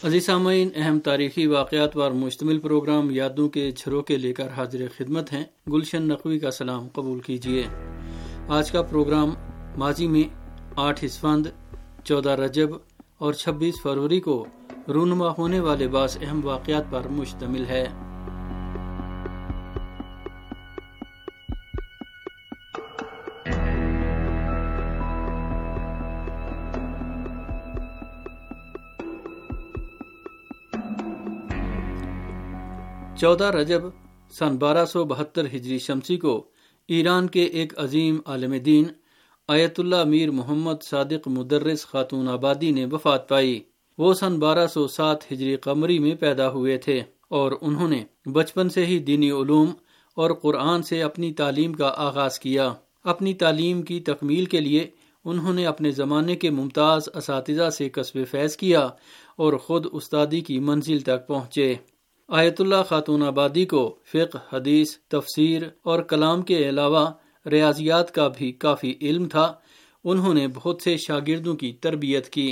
عزیز سامعین، اہم تاریخی واقعات پر مشتمل پروگرام یادوں کے جھروکے لے کر حاضر خدمت ہیں۔ گلشن نقوی کا سلام قبول کیجیے۔ آج کا پروگرام ماضی میں آٹھ اسفند، چودہ رجب اور چھبیس فروری کو رونما ہونے والے بعض اہم واقعات پر مشتمل ہے۔ چودہ رجب سن بارہ سو بہتر ہجری شمسی کو ایران کے ایک عظیم عالم دین آیت اللہ میر محمد صادق مدرس خاتون آبادی نے وفات پائی۔ وہ سن بارہ سو سات ہجری قمری میں پیدا ہوئے تھے اور انہوں نے بچپن سے ہی دینی علوم اور قرآن سے اپنی تعلیم کا آغاز کیا۔ اپنی تعلیم کی تکمیل کے لیے انہوں نے اپنے زمانے کے ممتاز اساتذہ سے کسب فیض کیا اور خود استادی کی منزل تک پہنچے۔ آیت اللہ خاتون آبادی کو فقہ، حدیث، تفسیر اور کلام کے علاوہ ریاضیات کا بھی کافی علم تھا۔ انہوں نے بہت سے شاگردوں کی تربیت کی۔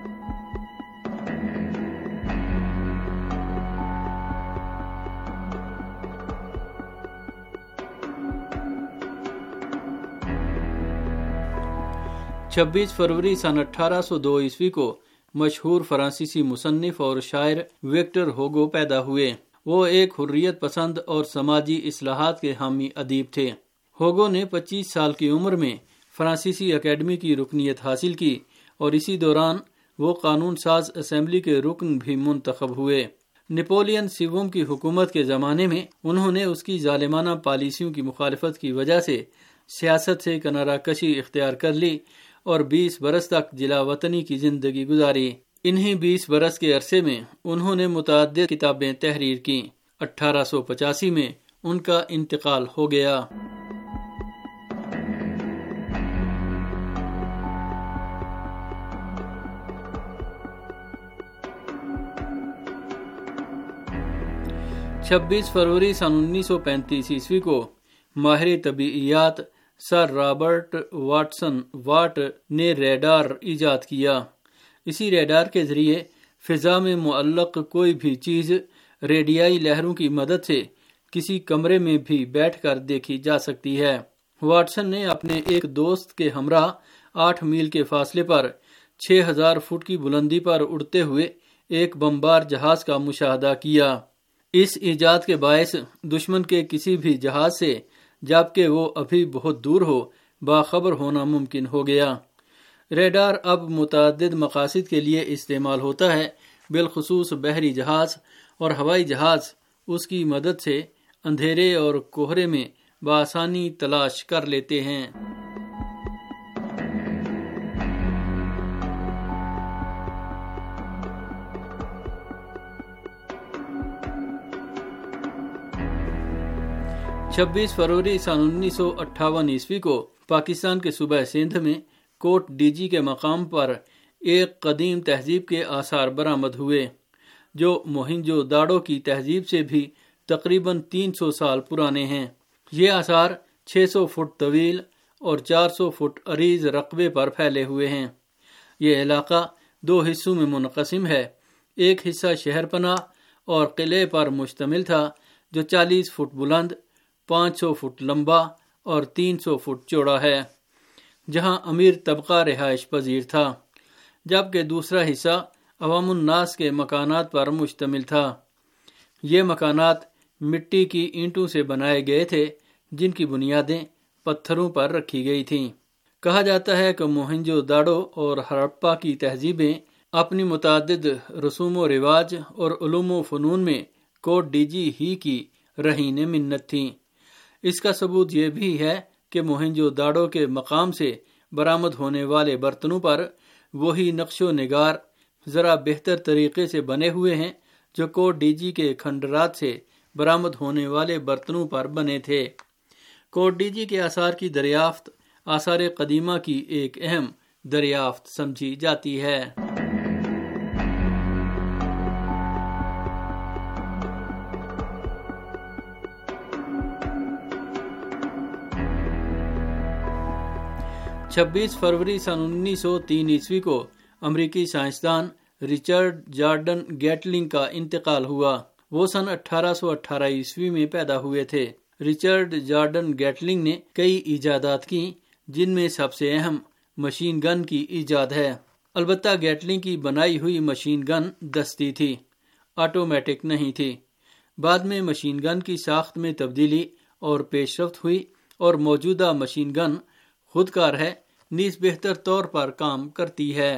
چھبیس فروری سن اٹھارہ سو دو عیسوی کو مشہور فرانسیسی مصنف اور شاعر وکٹر ہوگو پیدا ہوئے۔ وہ ایک حریت پسند اور سماجی اصلاحات کے حامی ادیب تھے۔ ہوگو نے پچیس سال کی عمر میں فرانسیسی اکیڈمی کی رکنیت حاصل کی اور اسی دوران وہ قانون ساز اسمبلی کے رکن بھی منتخب ہوئے۔ نپولین سیوم کی حکومت کے زمانے میں انہوں نے اس کی ظالمانہ پالیسیوں کی مخالفت کی وجہ سے سیاست سے کنارہ کشی اختیار کر لی اور بیس برس تک جلا وطنی کی زندگی گزاری۔ انہی بیس برس کے عرصے میں انہوں نے متعدد کتابیں تحریر کی۔ اٹھارہ سو پچاسی میں ان کا انتقال ہو گیا۔ چھبیس فروری سن انیس سو پینتیس عیسوی کو ماہر طبیعیات سر رابرٹ واٹسن واٹ نے ریڈار ایجاد کیا۔ اسی ریڈار کے ذریعے فضا میں معلق کوئی بھی چیز ریڈیائی لہروں کی مدد سے کسی کمرے میں بھی بیٹھ کر دیکھی جا سکتی ہے۔ واٹسن نے اپنے ایک دوست کے ہمراہ آٹھ میل کے فاصلے پر چھ ہزار فٹ کی بلندی پر اڑتے ہوئے ایک بمبار جہاز کا مشاہدہ کیا۔ اس ایجاد کے باعث دشمن کے کسی بھی جہاز سے، جبکہ وہ ابھی بہت دور ہو، باخبر ہونا ممکن ہو گیا۔ ریڈار اب متعدد مقاصد کے لیے استعمال ہوتا ہے، بالخصوص بحری جہاز اور ہوائی جہاز اس کی مدد سے اندھیرے اور کوہرے میں بآسانی تلاش کر لیتے ہیں۔ چھبیس فروری سن انیس سو اٹھاون عیسوی کو پاکستان کے صوبہ سندھ میں کوٹ ڈی جی کے مقام پر ایک قدیم تہذیب کے آثار برآمد ہوئے جو موہنجو داڑو کی تہذیب سے بھی تقریباً تین سو سال پرانے ہیں۔ یہ آثار چھ سو فٹ طویل اور چار سو فٹ عریض رقبے پر پھیلے ہوئے ہیں۔ یہ علاقہ دو حصوں میں منقسم ہے۔ ایک حصہ شہر پناہ اور قلعے پر مشتمل تھا جو چالیس فٹ بلند، پانچ سو فٹ لمبا اور تین سو فٹ چوڑا ہے، جہاں امیر طبقہ رہائش پذیر تھا، جبکہ دوسرا حصہ عوام الناس کے مکانات پر مشتمل تھا۔ یہ مکانات مٹی کی اینٹوں سے بنائے گئے تھے جن کی بنیادیں پتھروں پر رکھی گئی تھیں۔ کہا جاتا ہے کہ موہنجو داڑو اور ہڑپا کی تہذیبیں اپنی متعدد رسوم و رواج اور علوم و فنون میں کوٹ ڈی جی ہی کی رہین منت تھیں۔ اس کا ثبوت یہ بھی ہے کہ موہنجو داڑو کے مقام سے برآمد ہونے والے برتنوں پر وہی نقش و نگار ذرا بہتر طریقے سے بنے ہوئے ہیں جو کوٹ ڈی جی کے کھنڈرات سے برآمد ہونے والے برتنوں پر بنے تھے۔ کوٹ ڈی جی کے آثار کی دریافت آثار قدیمہ کی ایک اہم دریافت سمجھی جاتی ہے۔ چھبیس فروری سن انیس سو تین عیسوی کو امریکی سائنسدان رچرڈ جارڈن گیٹلنگ کا انتقال ہوا۔ وہ سن اٹھارہ سو اٹھارہ عیسوی میں پیدا ہوئے تھے۔ رچرڈ جارڈن گیٹلنگ نے کئی ایجادات کی، جن میں سب سے اہم مشین گن کی ایجاد ہے۔ البتہ گیٹلنگ کی بنائی ہوئی مشین گن دستی تھی، آٹومیٹک نہیں تھی۔ بعد میں مشین گن کی ساخت میں تبدیلی اور پیش رفت ہوئی اور موجودہ مشین گن خودکار ہے، نیز بہتر طور پر کام کرتی ہے۔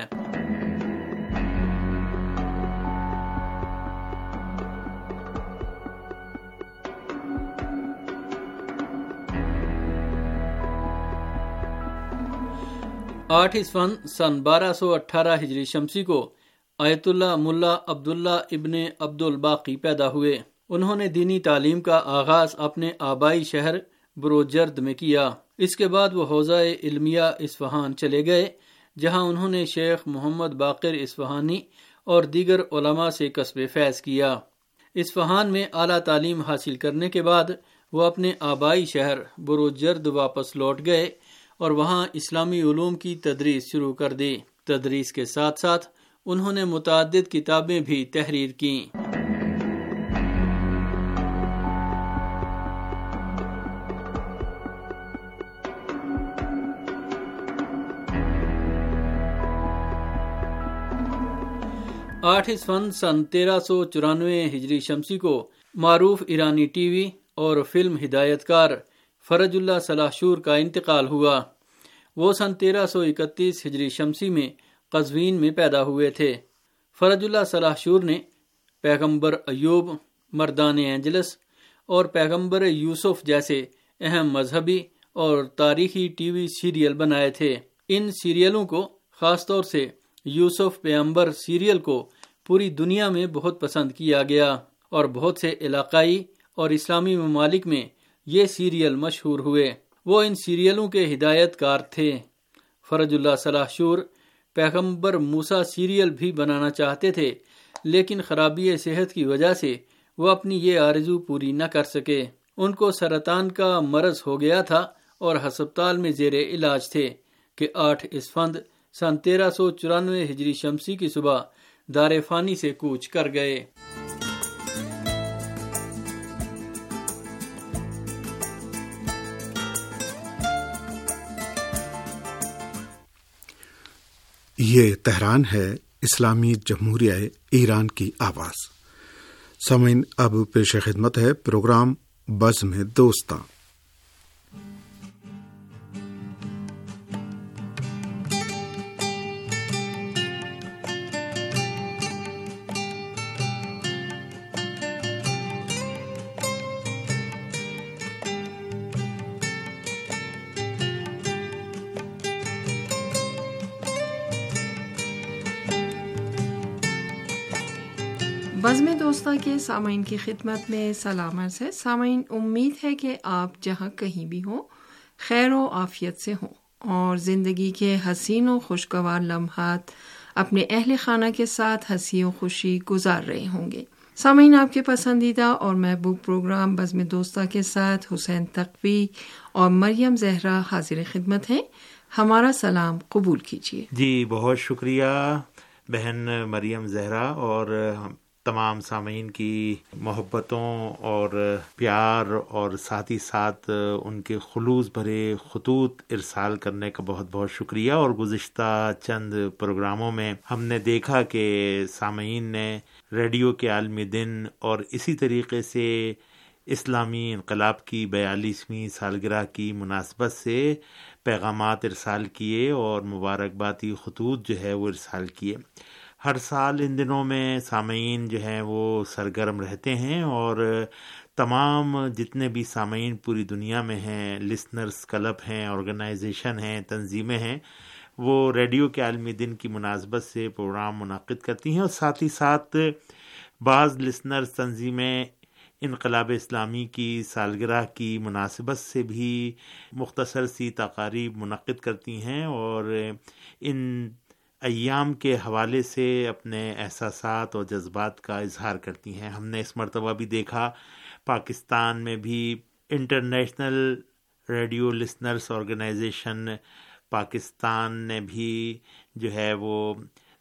آٹھ اسفند سن بارہ سو اٹھارہ ہجری شمسی کو آیت اللہ ملا عبداللہ ابن عبد الباقی پیدا ہوئے۔ انہوں نے دینی تعلیم کا آغاز اپنے آبائی شہر بروجرد میں کیا۔ اس کے بعد وہ حوزہ علمیہ اصفہان چلے گئے، جہاں انہوں نے شیخ محمد باقر اصفہانی اور دیگر علماء سے کسب فیض کیا۔ اصفہان میں اعلیٰ تعلیم حاصل کرنے کے بعد وہ اپنے آبائی شہر بروجرد واپس لوٹ گئے اور وہاں اسلامی علوم کی تدریس شروع کر دی۔ تدریس کے ساتھ ساتھ انہوں نے متعدد کتابیں بھی تحریر کیں۔ آٹھ اسفند سن تیرہ سو چورانوے ہجری شمسی کو معروف ایرانی ٹی وی اور فلم ہدایت کار فرج اللہ صلاح شور کا انتقال ہوا۔ وہ سن تیرہ سو اکتیس ہجری شمسی میں قزوین میں پیدا ہوئے تھے۔ فرج اللہ صلاح شور نے پیغمبر ایوب، مردان اینجلس اور پیغمبر یوسف جیسے اہم مذہبی اور تاریخی ٹی وی سیریل بنائے تھے۔ ان سیریلوں کو خاص طور سے یوسف پیغمبر سیریل کو پوری دنیا میں بہت پسند کیا گیا اور بہت سے علاقائی اور اسلامی ممالک میں یہ سیریل مشہور ہوئے۔ وہ ان سیریلوں کے ہدایت کار تھے۔ فرج اللہ صلاح شور پیغمبر موسیٰ سیریل بھی بنانا چاہتے تھے، لیکن خرابی صحت کی وجہ سے وہ اپنی یہ آرزو پوری نہ کر سکے۔ ان کو سرطان کا مرض ہو گیا تھا اور ہسپتال میں زیر علاج تھے کہ آٹھ اسفند سن تیرہ سو چورانوے ہجری شمسی کی صبح دار فانی سے کوچ کر گئے۔ یہ تہران ہے، اسلامی جمہوریہ ایران کی آواز۔ سامعین، اب پیش خدمت ہے پروگرام بزم دوستاں۔ بزم دوستاں کے سامعین کی خدمت میں سلام عرض ہے۔ سامعین، امید ہے کہ آپ جہاں کہیں بھی ہوں خیر و عافیت سے ہوں اور زندگی کے حسین و خوشگوار لمحات اپنے اہل خانہ کے ساتھ ہنسی و خوشی گزار رہے ہوں گے۔ سامعین، آپ کے پسندیدہ اور محبوب پروگرام بزم دوستاں کے ساتھ حسین تقوی اور مریم زہرا حاضر خدمت ہیں۔ ہمارا سلام قبول کیجیے۔ جی بہت شکریہ بہن مریم زہرا، اور تمام سامعین کی محبتوں اور پیار اور ساتھ ہی ساتھ ان کے خلوص بھرے خطوط ارسال کرنے کا بہت بہت شکریہ۔ اور گزشتہ چند پروگراموں میں ہم نے دیکھا کہ سامعین نے ریڈیو کے عالمی دن اور اسی طریقے سے اسلامی انقلاب کی بیالیسویں سالگرہ کی مناسبت سے پیغامات ارسال کیے اور مبارکبادی خطوط جو ہے وہ ارسال کیے۔ ہر سال ان دنوں میں سامعین جو ہیں وہ سرگرم رہتے ہیں، اور تمام جتنے بھی سامعین پوری دنیا میں ہیں، لسنرز کلب ہیں، آرگنائزیشن ہیں، تنظیمیں ہیں، وہ ریڈیو کے عالمی دن کی مناسبت سے پروگرام منعقد کرتی ہیں، اور ساتھ ہی ساتھ بعض لسنرز تنظیمیں انقلاب اسلامی کی سالگرہ کی مناسبت سے بھی مختصر سی تقاریب منعقد کرتی ہیں اور ان ایام کے حوالے سے اپنے احساسات اور جذبات کا اظہار کرتی ہیں۔ ہم نے اس مرتبہ بھی دیکھا پاکستان میں بھی international radio listeners organisation Pakistan نے بھی جو ہے وہ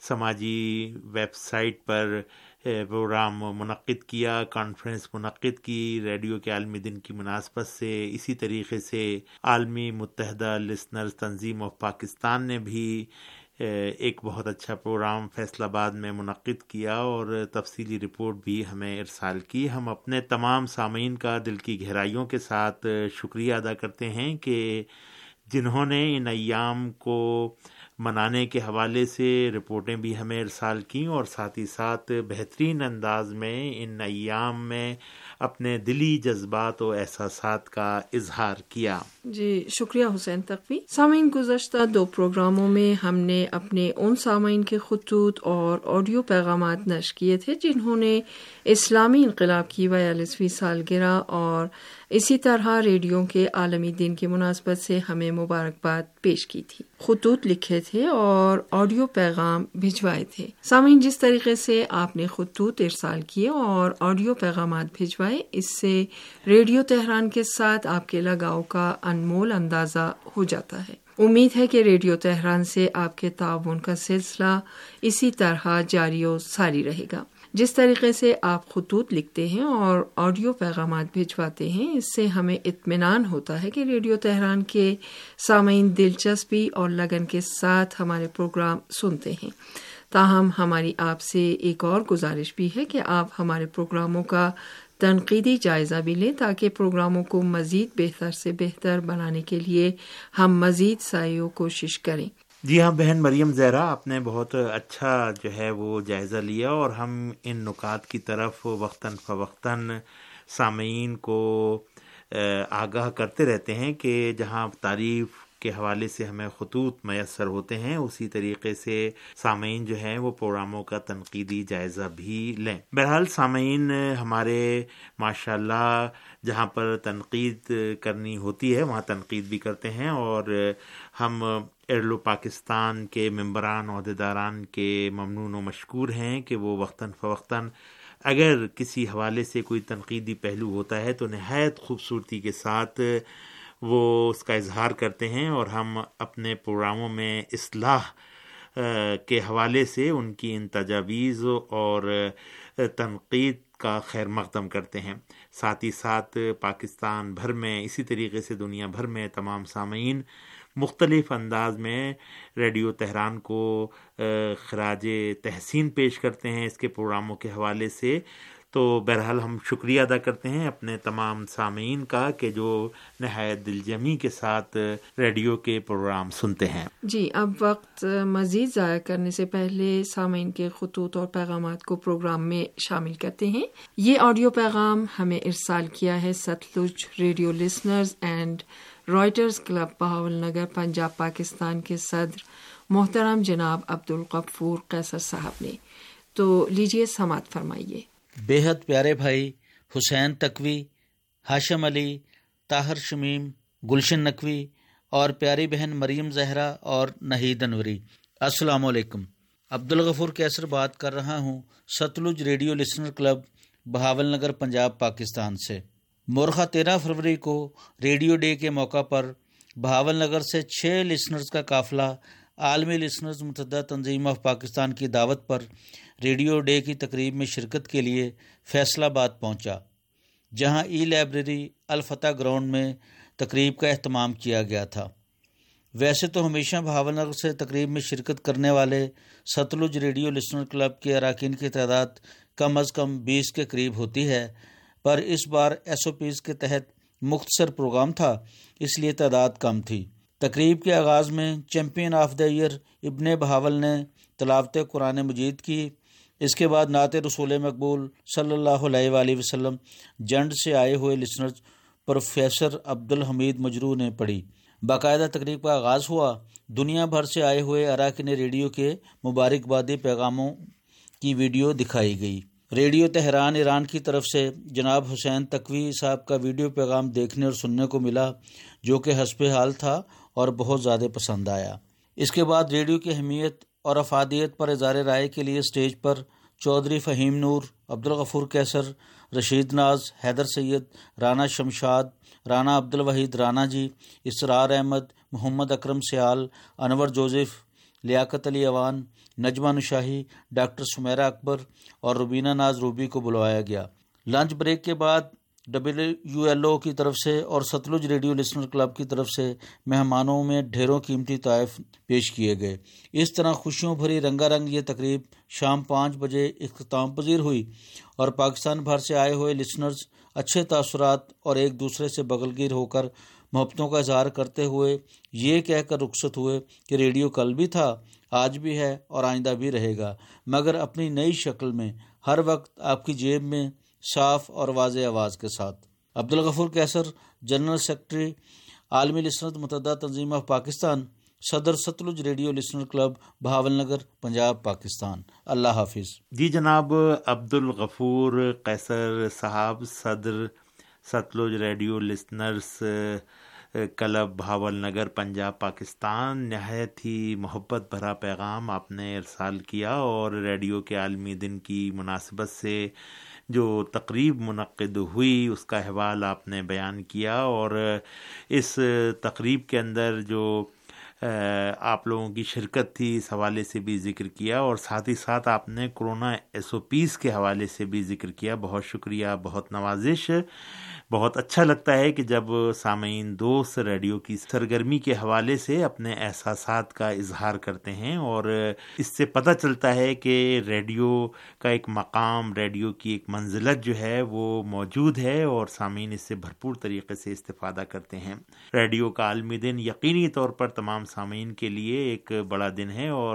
سماجی ویب سائٹ پر پروگرام منعقد کیا، کانفرنس منعقد کی ریڈیو کے عالمی دن کی مناسبت سے. اسی طریقے سے عالمی متحدہ لسنرز تنظیم آف پاکستان نے بھی ایک بہت اچھا پروگرام فیصل آباد میں منعقد کیا اور تفصیلی رپورٹ بھی ہمیں ارسال کی. ہم اپنے تمام سامعین کا دل کی گہرائیوں کے ساتھ شکریہ ادا کرتے ہیں کہ جنہوں نے ان ایام کو منانے کے حوالے سے رپورٹیں بھی ہمیں ارسال کیں اور ساتھ ہی ساتھ بہترین انداز میں ان ایام میں اپنے دلی جذبات و احساسات کا اظہار کیا. جی شکریہ حسین تقوی. سامعین، گزشتہ دو پروگراموں میں ہم نے اپنے ان سامعین کے خطوط اور آڈیو پیغامات نشر کیے تھے جنہوں نے اسلامی انقلاب کی بیالیسویں سالگرہ اور اسی طرح ریڈیو کے عالمی دن کی مناسبت سے ہمیں مبارکباد پیش کی تھی، خطوط لکھے تھے اور آڈیو پیغام بھجوائے تھے. سامعین، جس طریقے سے آپ نے خطوط ارسال کیے اور آڈیو پیغامات بھجوائے، اس سے ریڈیو تہران کے ساتھ آپ کے لگاؤ کا انمول اندازہ ہو جاتا ہے. امید ہے کہ ریڈیو تہران سے آپ کے تعاون کا سلسلہ اسی طرح جاری و ساری رہے گا. جس طریقے سے آپ خطوط لکھتے ہیں اور آڈیو پیغامات بھجواتے ہیں، اس سے ہمیں اطمینان ہوتا ہے کہ ریڈیو تہران کے سامعین دلچسپی اور لگن کے ساتھ ہمارے پروگرام سنتے ہیں. تاہم ہماری آپ سے ایک اور گزارش بھی ہے کہ آپ ہمارے پروگراموں کا تنقیدی جائزہ بھی لیں تاکہ پروگراموں کو مزید بہتر سے بہتر بنانے کے لیے ہم مزید سعی و کوشش کریں. جی ہاں بہن مریم زہرا، آپ نے بہت اچھا جو ہے وہ جائزہ لیا اور ہم ان نکات کی طرف وقتاً فوقتاً سامعین کو آگاہ کرتے رہتے ہیں کہ جہاں تعریف کے حوالے سے ہمیں خطوط میسر ہوتے ہیں، اسی طریقے سے سامعین جو ہیں وہ پروگراموں کا تنقیدی جائزہ بھی لیں. بہرحال سامعین ہمارے ماشاءاللہ جہاں پر تنقید کرنی ہوتی ہے وہاں تنقید بھی کرتے ہیں اور ہم ایرلو پاکستان کے ممبران عہدیداران کے ممنون و مشکور ہیں کہ وہ وقتاً فوقتاً اگر کسی حوالے سے کوئی تنقیدی پہلو ہوتا ہے تو نہایت خوبصورتی کے ساتھ وہ اس کا اظہار کرتے ہیں اور ہم اپنے پروگراموں میں اصلاح کے حوالے سے ان کی ان تجاویز اور تنقید کا خیر مقدم کرتے ہیں. ساتھ ہی ساتھ پاکستان بھر میں اسی طریقے سے دنیا بھر میں تمام سامعین مختلف انداز میں ریڈیو تہران کو خراج تحسین پیش کرتے ہیں اس کے پروگراموں کے حوالے سے. تو بہرحال ہم شکریہ ادا کرتے ہیں اپنے تمام سامعین کا کہ جو نہایت دل جمی کے ساتھ ریڈیو کے پروگرام سنتے ہیں. جی اب وقت مزید ضائع کرنے سے پہلے سامعین کے خطوط اور پیغامات کو پروگرام میں شامل کرتے ہیں. یہ آڈیو پیغام ہمیں ارسال کیا ہے Sutlej radio listeners and writers club Bahawalnagar Punjab Pakistan کے صدر محترم جناب عبدالغفور قیصر صاحب نے. تو لیجیے سماعت فرمائیے. بے حد پیارے بھائی حسین تقوی، ہاشم علی، طاہر شمیم، گلشن نقوی اور پیاری بہن مریم زہرا اور نہید انوری، السلام علیکم. عبدالغفور قیصر بات کر رہا ہوں Sutlej radio listener club Bahawalnagar Punjab Pakistan سے. مورخہ تیرہ فروری کو ریڈیو ڈے کے موقع پر بہاول نگر سے چھ لسنرز کا قافلہ عالمی لسنرز متحدہ تنظیم آف پاکستان کی دعوت پر ریڈیو ڈے کی تقریب میں شرکت کے لیے فیصل آباد پہنچا، جہاں ای لائبریری الفتح گراؤنڈ میں تقریب کا اہتمام کیا گیا تھا. ویسے تو ہمیشہ بہاول نگر سے تقریب میں شرکت کرنے والے ستلج ریڈیو لسنر کلب کے اراکین کی تعداد کم از کم بیس کے قریب ہوتی ہے، پر اس بار ایس او پیز کے تحت مختصر پروگرام تھا، اس لیے تعداد کم تھی. تقریب کے آغاز میں چیمپئن آف دا ایئر ابن بہاول نے تلاوت قرآن مجید کی. اس کے بعد نعت رسول مقبول صلی اللہ علیہ وآلہ وسلم جنڈ سے آئے ہوئے لسنر پروفیسر عبدالحمید مجروح نے پڑھی. باقاعدہ تقریب کا آغاز ہوا. دنیا بھر سے آئے ہوئے اراکین ریڈیو کے مبارکبادی پیغاموں کی ویڈیو دکھائی گئی. ریڈیو تہران ایران کی طرف سے جناب حسین تقوی صاحب کا ویڈیو پیغام دیکھنے اور سننے کو ملا، جو کہ حسب حال تھا اور بہت زیادہ پسند آیا. اس کے بعد ریڈیو کی اہمیت اور افادیت پر اظہار رائے کے لیے اسٹیج پر چودھری فہیم نور، عبدالغفور قیصر، رشید ناز، حیدر سید، رانا شمشاد، رانا عبدالوحید رانا جی، اسرار احمد، محمد اکرم سیال، انور جوزف، لیاقت علی اوان، نجمہ نشاہی، ڈاکٹر سمیرہ اکبر اور روبینہ ناز روبی کو بلوایا گیا۔ لنچ بریک کے بعد ڈبلیو ایل او کی طرف سے اور ستلج ریڈیو لسنر کلب کی طرف سے مہمانوں میں ڈھیروں قیمتی تحائف پیش کیے گئے۔ اس طرح خوشیوں بھری رنگا رنگ یہ تقریب شام پانچ بجے اختتام پذیر ہوئی اور پاکستان بھر سے آئے ہوئے لسنرز اچھے تاثرات اور ایک دوسرے سے بغل گیر ہو کر محبتوں کا اظہار کرتے ہوئے یہ کہہ کر رخصت ہوئے کہ ریڈیو کل بھی تھا، آج بھی ہے اور آئندہ بھی رہے گا، مگر اپنی نئی شکل میں، ہر وقت آپ کی جیب میں، صاف اور واضح آواز کے ساتھ۔ عبدالغفور قیصر، جنرل سیکرٹری عالمی لسنرز متحدہ تنظیم آف پاکستان، صدر Sutlej radio listener club, Bahawalnagar, Punjab, Pakistan. اللہ حافظ۔ جی جناب عبدالغفور قیصر صاحب، صدر Sutlej radio listeners club, Bahawalnagar, Punjab, Pakistan, نہایت ہی محبت بھرا پیغام آپ نے ارسال کیا اور ریڈیو کے عالمی دن کی مناسبت سے جو تقریب منعقد ہوئی اس کا احوال آپ نے بیان کیا، اور اس تقریب کے اندر جو آپ لوگوں کی شرکت تھی اس حوالے سے بھی ذکر کیا، اور ساتھ ہی ساتھ آپ نے کرونا ایس او پیز کے حوالے سے بھی ذکر کیا۔ بہت شکریہ، بہت نوازش۔ بہت اچھا لگتا ہے کہ جب سامعین دوست ریڈیو کی سرگرمی کے حوالے سے اپنے احساسات کا اظہار کرتے ہیں، اور اس سے پتہ چلتا ہے کہ ریڈیو کا ایک مقام، ریڈیو کی ایک منزلت جو ہے وہ موجود ہے، اور سامعین اس سے بھرپور طریقے سے استفادہ کرتے ہیں۔ ریڈیو کا عالمی دن یقینی طور پر تمام سامعین کے لیے ایک بڑا دن ہے، اور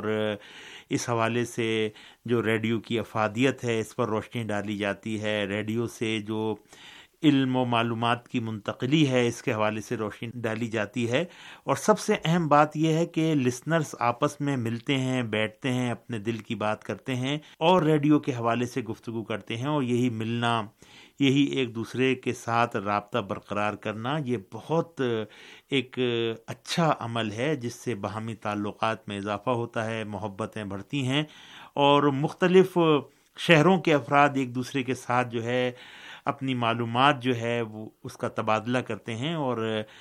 اس حوالے سے جو ریڈیو کی افادیت ہے اس پر روشنی ڈالی جاتی ہے، ریڈیو سے جو علم و معلومات کی منتقلی ہے اس کے حوالے سے روشنی ڈالی جاتی ہے، اور سب سے اہم بات یہ ہے کہ لسنرز آپس میں ملتے ہیں، بیٹھتے ہیں، اپنے دل کی بات کرتے ہیں اور ریڈیو کے حوالے سے گفتگو کرتے ہیں، اور یہی ملنا، یہی ایک دوسرے کے ساتھ رابطہ برقرار کرنا، یہ بہت ایک اچھا عمل ہے جس سے باہمی تعلقات میں اضافہ ہوتا ہے، محبتیں بڑھتی ہیں، اور مختلف شہروں کے افراد ایک دوسرے کے ساتھ جو ہے اپنی معلومات جو ہے وہ اس کا تبادلہ کرتے ہیں، اور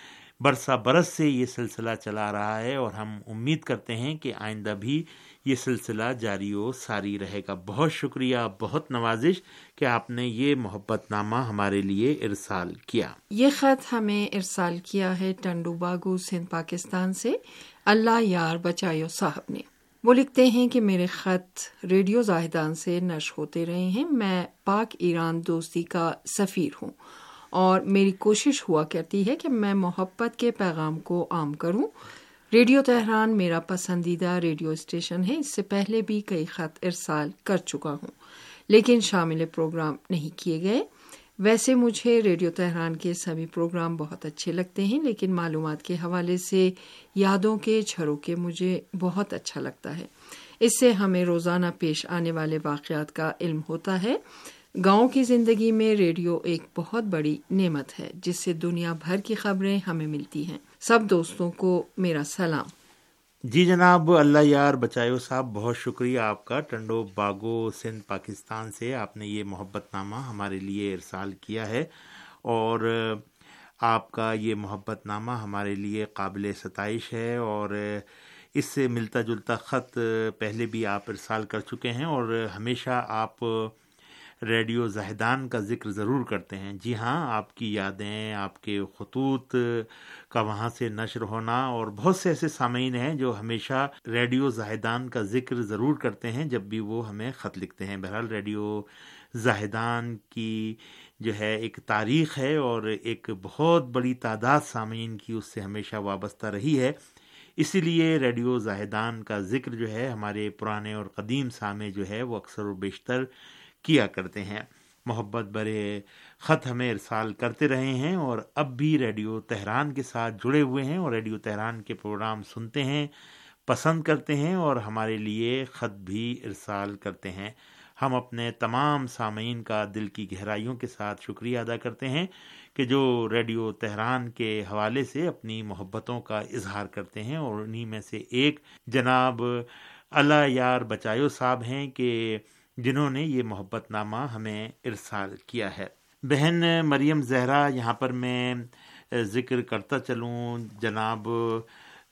برسہ برس سے یہ سلسلہ چلا رہا ہے، اور ہم امید کرتے ہیں کہ آئندہ بھی یہ سلسلہ جاری و ساری رہے گا۔ بہت شکریہ، بہت نوازش کہ آپ نے یہ محبت نامہ ہمارے لیے ارسال کیا۔ یہ خط ہمیں ارسال کیا ہے ٹنڈو باگو، سندھ، پاکستان سے اللہ یار بچایو صاحب نے۔ وہ لکھتے ہیں کہ میرے خط ریڈیو زاہدان سے نشر ہوتے رہے ہیں۔ میں پاک ایران دوستی کا سفیر ہوں، اور میری کوشش ہوا کرتی ہے کہ میں محبت کے پیغام کو عام کروں۔ ریڈیو تہران میرا پسندیدہ ریڈیو اسٹیشن ہے۔ اس سے پہلے بھی کئی خط ارسال کر چکا ہوں، لیکن شامل پروگرام نہیں کیے گئے۔ ویسے مجھے ریڈیو تہران کے سبھی پروگرام بہت اچھے لگتے ہیں، لیکن معلومات کے حوالے سے یادوں کے جھروکے مجھے بہت اچھا لگتا ہے۔ اس سے ہمیں روزانہ پیش آنے والے واقعات کا علم ہوتا ہے۔ گاؤں کی زندگی میں ریڈیو ایک بہت بڑی نعمت ہے جس سے دنیا بھر کی خبریں ہمیں ملتی ہیں۔ سب دوستوں کو میرا سلام۔ جی جناب اللہ یار بچایو صاحب، بہت شکریہ آپ کا۔ ٹنڈو باگو، سندھ، پاکستان سے آپ نے یہ محبت نامہ ہمارے لیے ارسال کیا ہے، اور آپ کا یہ محبت نامہ ہمارے لیے قابل ستائش ہے، اور اس سے ملتا جلتا خط پہلے بھی آپ ارسال کر چکے ہیں، اور ہمیشہ آپ ریڈیو زاہدان کا ذکر ضرور کرتے ہیں۔ جی ہاں، آپ کی یادیں، آپ کے خطوط کا وہاں سے نشر ہونا، اور بہت سے ایسے سامعین ہیں جو ہمیشہ ریڈیو زاہدان کا ذکر ضرور کرتے ہیں جب بھی وہ ہمیں خط لکھتے ہیں۔ بہرحال ریڈیو زاہدان کی جو ہے ایک تاریخ ہے، اور ایک بہت بڑی تعداد سامعین کی اس سے ہمیشہ وابستہ رہی ہے، اسی لیے ریڈیو زاہدان کا ذکر جو ہے ہمارے پرانے اور قدیم سامع جو ہے وہ اکثر و بیشتر کیا کرتے ہیں۔ محبت برے خط ہمیں ارسال کرتے رہے ہیں، اور اب بھی ریڈیو تہران کے ساتھ جڑے ہوئے ہیں، اور ریڈیو تہران کے پروگرام سنتے ہیں، پسند کرتے ہیں، اور ہمارے لیے خط بھی ارسال کرتے ہیں۔ ہم اپنے تمام سامعین کا دل کی گہرائیوں کے ساتھ شکریہ ادا کرتے ہیں کہ جو ریڈیو تہران کے حوالے سے اپنی محبتوں کا اظہار کرتے ہیں، اور انہی میں سے ایک جناب اللہ یار بچایو صاحب ہیں کہ جنہوں نے یہ محبت نامہ ہمیں ارسال کیا ہے۔ بہن مریم زہرا، یہاں پر میں ذکر کرتا چلوں، جناب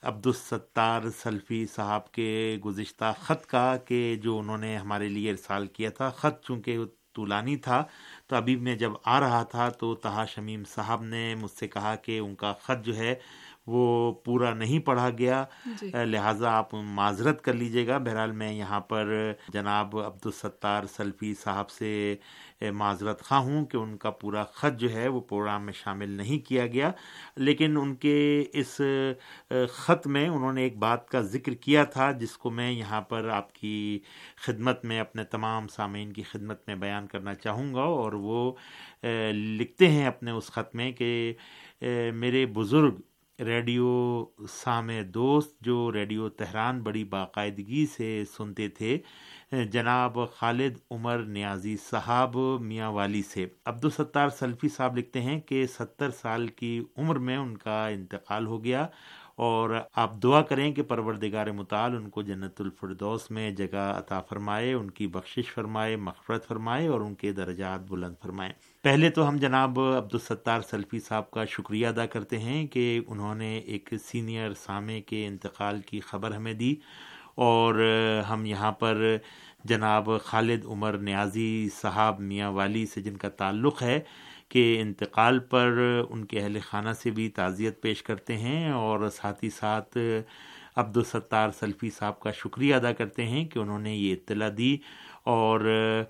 عبدالستار سلفی صاحب کے گزشتہ خط کا کہ جو انہوں نے ہمارے لیے ارسال کیا تھا. خط چونکہ طولانی تھا تو ابھی میں جب آ رہا تھا تو طہا شمیم صاحب نے مجھ سے کہا کہ ان کا خط جو ہے وہ پورا نہیں پڑھا گیا جی. لہٰذا آپ معذرت کر لیجئے گا. بہرحال میں یہاں پر جناب عبدالستار سلفی صاحب سے معذرت خواہ ہوں کہ ان کا پورا خط جو ہے وہ پروگرام میں شامل نہیں کیا گیا، لیکن ان کے اس خط میں انہوں نے ایک بات کا ذکر کیا تھا جس کو میں یہاں پر آپ کی خدمت میں، اپنے تمام سامعین کی خدمت میں بیان کرنا چاہوں گا. اور وہ لکھتے ہیں اپنے اس خط میں کہ میرے بزرگ ریڈیو سامع دوست جو ریڈیو تہران بڑی باقاعدگی سے سنتے تھے، جناب خالد عمر نیازی صاحب میاں والی سے. عبدالستار سلفی صاحب لکھتے ہیں کہ ستر سال کی عمر میں ان کا انتقال ہو گیا، اور آپ دعا کریں کہ پروردگار متعال ان کو جنت الفردوس میں جگہ عطا فرمائے، ان کی بخشش فرمائے، مغفرت فرمائے اور ان کے درجات بلند فرمائے. پہلے تو ہم جناب عبدالستار سلفی صاحب کا شکریہ ادا کرتے ہیں کہ انہوں نے ایک سینئر سامع کے انتقال کی خبر ہمیں دی، اور ہم یہاں پر جناب خالد عمر نیازی صاحب میاں والی سے جن کا تعلق ہے کہ انتقال پر ان کے اہل خانہ سے بھی تعزیت پیش کرتے ہیں، اور ساتھ ہی ساتھ عبدالستار سلفی صاحب کا شکریہ ادا کرتے ہیں کہ انہوں نے یہ اطلاع دی. اور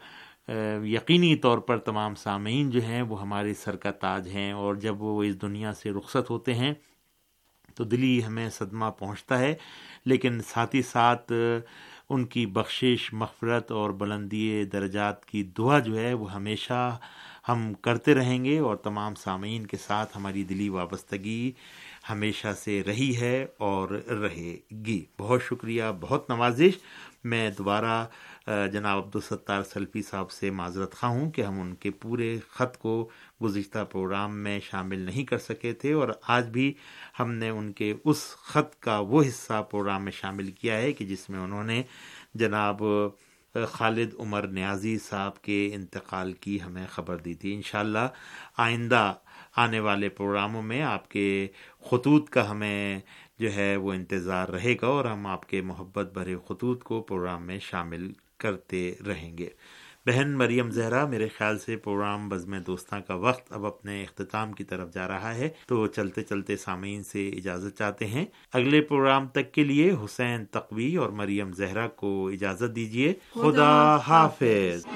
یقینی طور پر تمام سامعین جو ہیں وہ ہمارے سر کا تاج ہیں، اور جب وہ اس دنیا سے رخصت ہوتے ہیں تو دلی ہمیں صدمہ پہنچتا ہے، لیکن ساتھ ہی ساتھ ان کی بخشش، مغفرت اور بلندی درجات کی دعا جو ہے وہ ہمیشہ ہم کرتے رہیں گے، اور تمام سامعین کے ساتھ ہماری دلی وابستگی ہمیشہ سے رہی ہے اور رہے گی. بہت شکریہ، بہت نوازش. میں دوبارہ جناب عبدالستار سلفی صاحب سے معذرت خواہ ہوں کہ ہم ان کے پورے خط کو گزشتہ پروگرام میں شامل نہیں کر سکے تھے، اور آج بھی ہم نے ان کے اس خط کا وہ حصہ پروگرام میں شامل کیا ہے کہ جس میں انہوں نے جناب خالد عمر نیازی صاحب کے انتقال کی ہمیں خبر دی تھی. انشاءاللہ آئندہ آنے والے پروگراموں میں آپ کے خطوط کا ہمیں جو ہے وہ انتظار رہے گا، اور ہم آپ کے محبت بھرے خطوط کو پروگرام میں شامل کرتے رہیں گے. بہن مریم زہرا، میرے خیال سے پروگرام بزم دوستاں کا وقت اب اپنے اختتام کی طرف جا رہا ہے، تو چلتے چلتے سامعین سے اجازت چاہتے ہیں. اگلے پروگرام تک کے لیے حسین تقوی اور مریم زہرا کو اجازت دیجیے. خدا حافظ.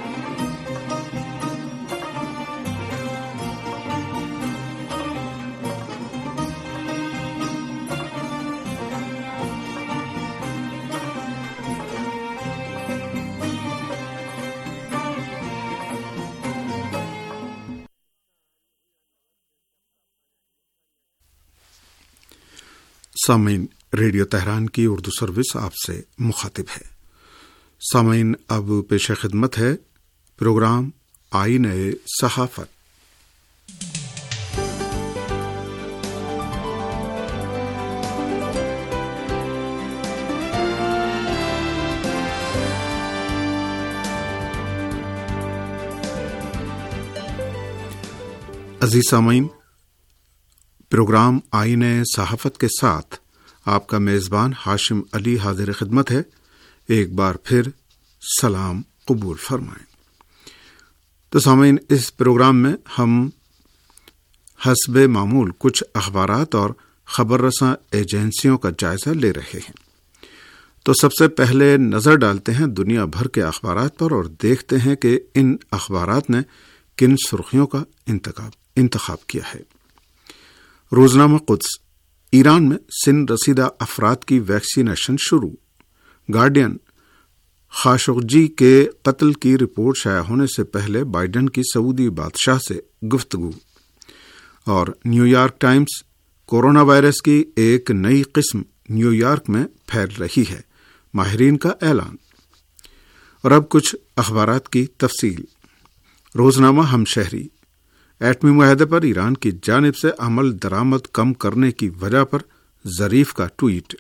سامعین، ریڈیو تہران کی اردو سروس آپ سے مخاطب ہے. سامعین، اب پیش خدمت ہے پروگرام آئینہ صحافت. عزیز سامعین، پروگرام آئینہ صحافت کے ساتھ آپ کا میزبان ہاشم علی حاضر خدمت ہے. ایک بار پھر سلام قبول فرمائیں. تو سامعین، اس پروگرام میں ہم حسب معمول کچھ اخبارات اور خبر رساں ایجنسیوں کا جائزہ لے رہے ہیں. تو سب سے پہلے نظر ڈالتے ہیں دنیا بھر کے اخبارات پر اور دیکھتے ہیں کہ ان اخبارات نے کن سرخیوں کا انتخاب انتخاب کیا ہے. روزنامہ قدس، ایران میں سن رسیدہ افراد کی ویکسینیشن شروع. گارڈین، خاشقجی کے قتل کی رپورٹ شائع ہونے سے پہلے بائیڈن کی سعودی بادشاہ سے گفتگو. اور New York Times, corona virus کی ایک نئی قسم نیو یارک میں پھیل رہی ہے، ماہرین کا اعلان. اور اب کچھ اخبارات کی تفصیل. روزنامہ ہمشہری، ایٹمی معاہدے پر ایران کی جانب سے عمل درآمد کم کرنے کی وجہ پر ظریف کا ٹویٹ.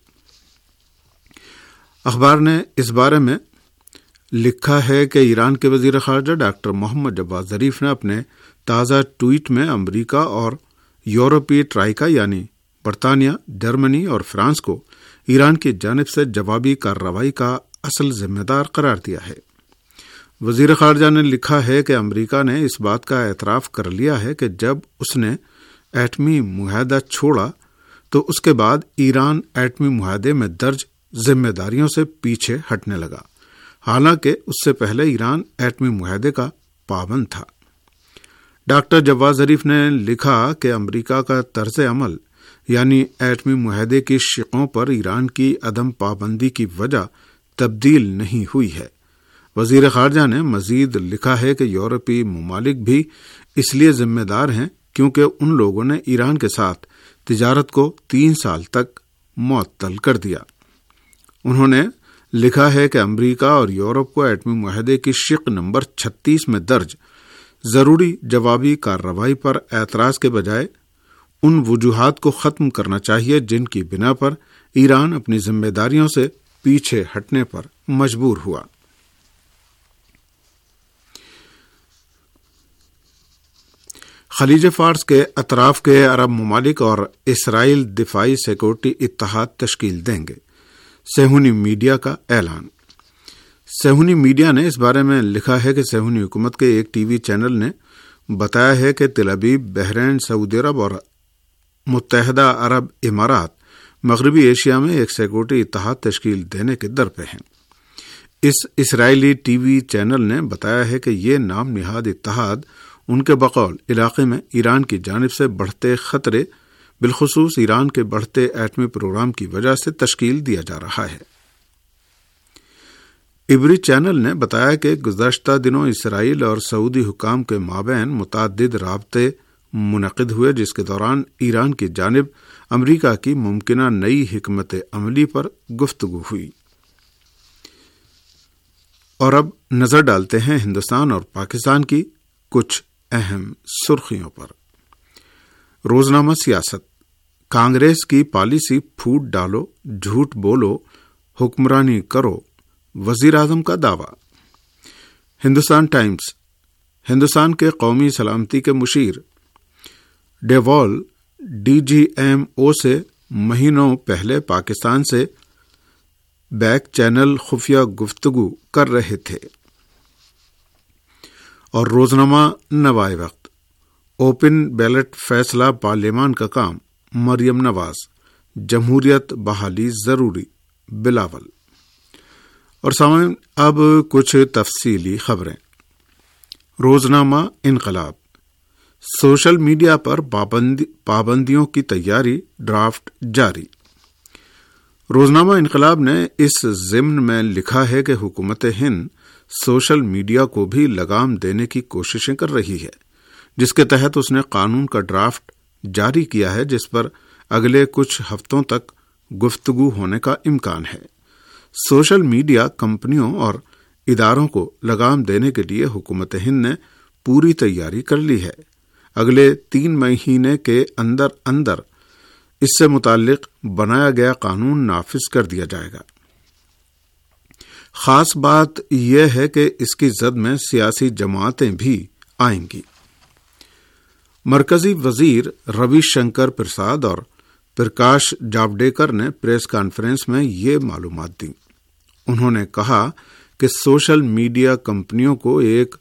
اخبار نے اس بارے میں لکھا ہے کہ ایران کے وزیر خارجہ ڈاکٹر محمد جواد ظریف نے اپنے تازہ ٹویٹ میں امریکہ اور یورپی ٹرائیکا یعنی برطانیہ، جرمنی اور فرانس کو ایران کی جانب سے جوابی کارروائی کا اصل ذمہ دار قرار دیا ہے۔ وزیر خارجہ نے لکھا ہے کہ امریکہ نے اس بات کا اعتراف کر لیا ہے کہ جب اس نے ایٹمی معاہدہ چھوڑا تو اس کے بعد ایران ایٹمی معاہدے میں درج ذمہ داریوں سے پیچھے ہٹنے لگا، حالانکہ اس سے پہلے ایران ایٹمی معاہدے کا پابند تھا۔ ڈاکٹر جواد ظریف نے لکھا کہ امریکہ کا طرز عمل یعنی ایٹمی معاہدے کی شقوں پر ایران کی عدم پابندی کی وجہ تبدیل نہیں ہوئی ہے۔ وزیر خارجہ نے مزید لکھا ہے کہ یورپی ممالک بھی اس لیے ذمہ دار ہیں کیونکہ ان لوگوں نے ایران کے ساتھ تجارت کو تین سال تک معطل کر دیا۔ انہوں نے لکھا ہے کہ امریکہ اور یورپ کو ایٹمی معاہدے کی شق نمبر چھتیس میں درج ضروری جوابی کارروائی پر اعتراض کے بجائے ان وجوہات کو ختم کرنا چاہیے جن کی بنا پر ایران اپنی ذمہ داریوں سے پیچھے ہٹنے پر مجبور ہوا۔ خلیج فارس کے اطراف کے عرب ممالک اور اسرائیل دفاعی سیکورٹی اتحاد تشکیل دیں گے، صہیونی میڈیا کا اعلان۔ صہیونی میڈیا نے اس بارے میں لکھا ہے کہ صہیونی حکومت کے ایک ٹی وی چینل نے بتایا ہے کہ تل ابیب، بحرین، سعودی عرب اور متحدہ عرب امارات مغربی ایشیا میں ایک سیکورٹی اتحاد تشکیل دینے کے در پہ ہیں۔ اس اسرائیلی ٹی وی چینل نے بتایا ہے کہ یہ نام نہاد اتحاد ان کے بقول علاقے میں ایران کی جانب سے بڑھتے خطرے، بالخصوص ایران کے بڑھتے ایٹمی پروگرام کی وجہ سے تشکیل دیا جا رہا ہے۔ عبری چینل نے بتایا کہ گزشتہ دنوں اسرائیل اور سعودی حکام کے مابین متعدد رابطے منعقد ہوئے، جس کے دوران ایران کی جانب امریکہ کی ممکنہ نئی حکمت عملی پر گفتگو ہوئی۔ اور اب نظر ڈالتے ہیں ہندوستان اور پاکستان کی کچھ اہم سرخیوں پر۔ روزنامہ سیاست: کانگریس کی پالیسی پھوٹ ڈالو، جھوٹ بولو، حکمرانی کرو، وزیر اعظم کا دعویٰ۔ ہندوستان ٹائمز: ہندوستان کے قومی سلامتی کے مشیر ڈیوال ڈی جی ایم او سے مہینوں پہلے پاکستان سے بیک چینل خفیہ گفتگو کر رہے تھے۔ اور روزنامہ نوائے وقت: اوپن بیلٹ فیصلہ پارلیمان کا کام، مریم نواز، جمہوریت بحالی ضروری، بلاول۔ اور سامعین اب کچھ تفصیلی خبریں۔ روزنامہ انقلاب: سوشل میڈیا پر پابندی پابندیوں کی تیاری، ڈرافٹ جاری۔ روزنامہ انقلاب نے اس ضمن میں لکھا ہے کہ حکومت ہند سوشل میڈیا کو بھی لگام دینے کی کوششیں کر رہی ہے، جس کے تحت اس نے قانون کا ڈرافٹ جاری کیا ہے جس پر اگلے کچھ ہفتوں تک گفتگو ہونے کا امکان ہے۔ سوشل میڈیا کمپنیوں اور اداروں کو لگام دینے کے لیے حکومت ہند نے پوری تیاری کر لی ہے۔ اگلے تین مہینے کے اندر اندر اس سے متعلق بنایا گیا قانون نافذ کر دیا جائے گا۔ خاص بات یہ ہے کہ اس کی زد میں سیاسی جماعتیں بھی آئیں گی۔ مرکزی وزیر روی شنکر پرساد اور پرکاش جاوڈیکر نے پریس کانفرنس میں یہ معلومات دی۔ انہوں نے کہا کہ سوشل میڈیا کمپنیوں کو ایک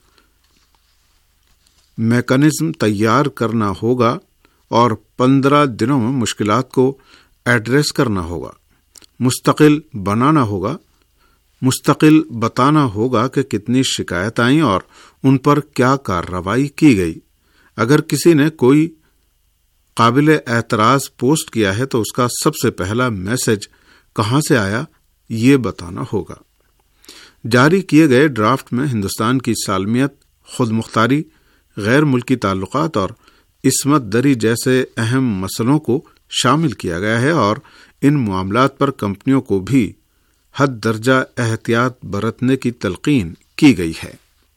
میکانزم تیار کرنا ہوگا اور پندرہ دنوں میں مشکلات کو ایڈریس کرنا ہوگا، مستقل بنانا ہوگا مستقل بتانا ہوگا کہ کتنی شکایت آئیں اور ان پر کیا کارروائی کی گئی۔ اگر کسی نے کوئی قابل اعتراض پوسٹ کیا ہے تو اس کا سب سے پہلا میسج کہاں سے آیا یہ بتانا ہوگا۔ جاری کیے گئے ڈرافٹ میں ہندوستان کی سالمیت، خود مختاری، غیر ملکی تعلقات اور عصمت دری جیسے اہم مسئلوں کو شامل کیا گیا ہے اور ان معاملات پر کمپنیوں کو بھی حد درجہ احتیاط برتنے کی تلقین کی گئی ہے۔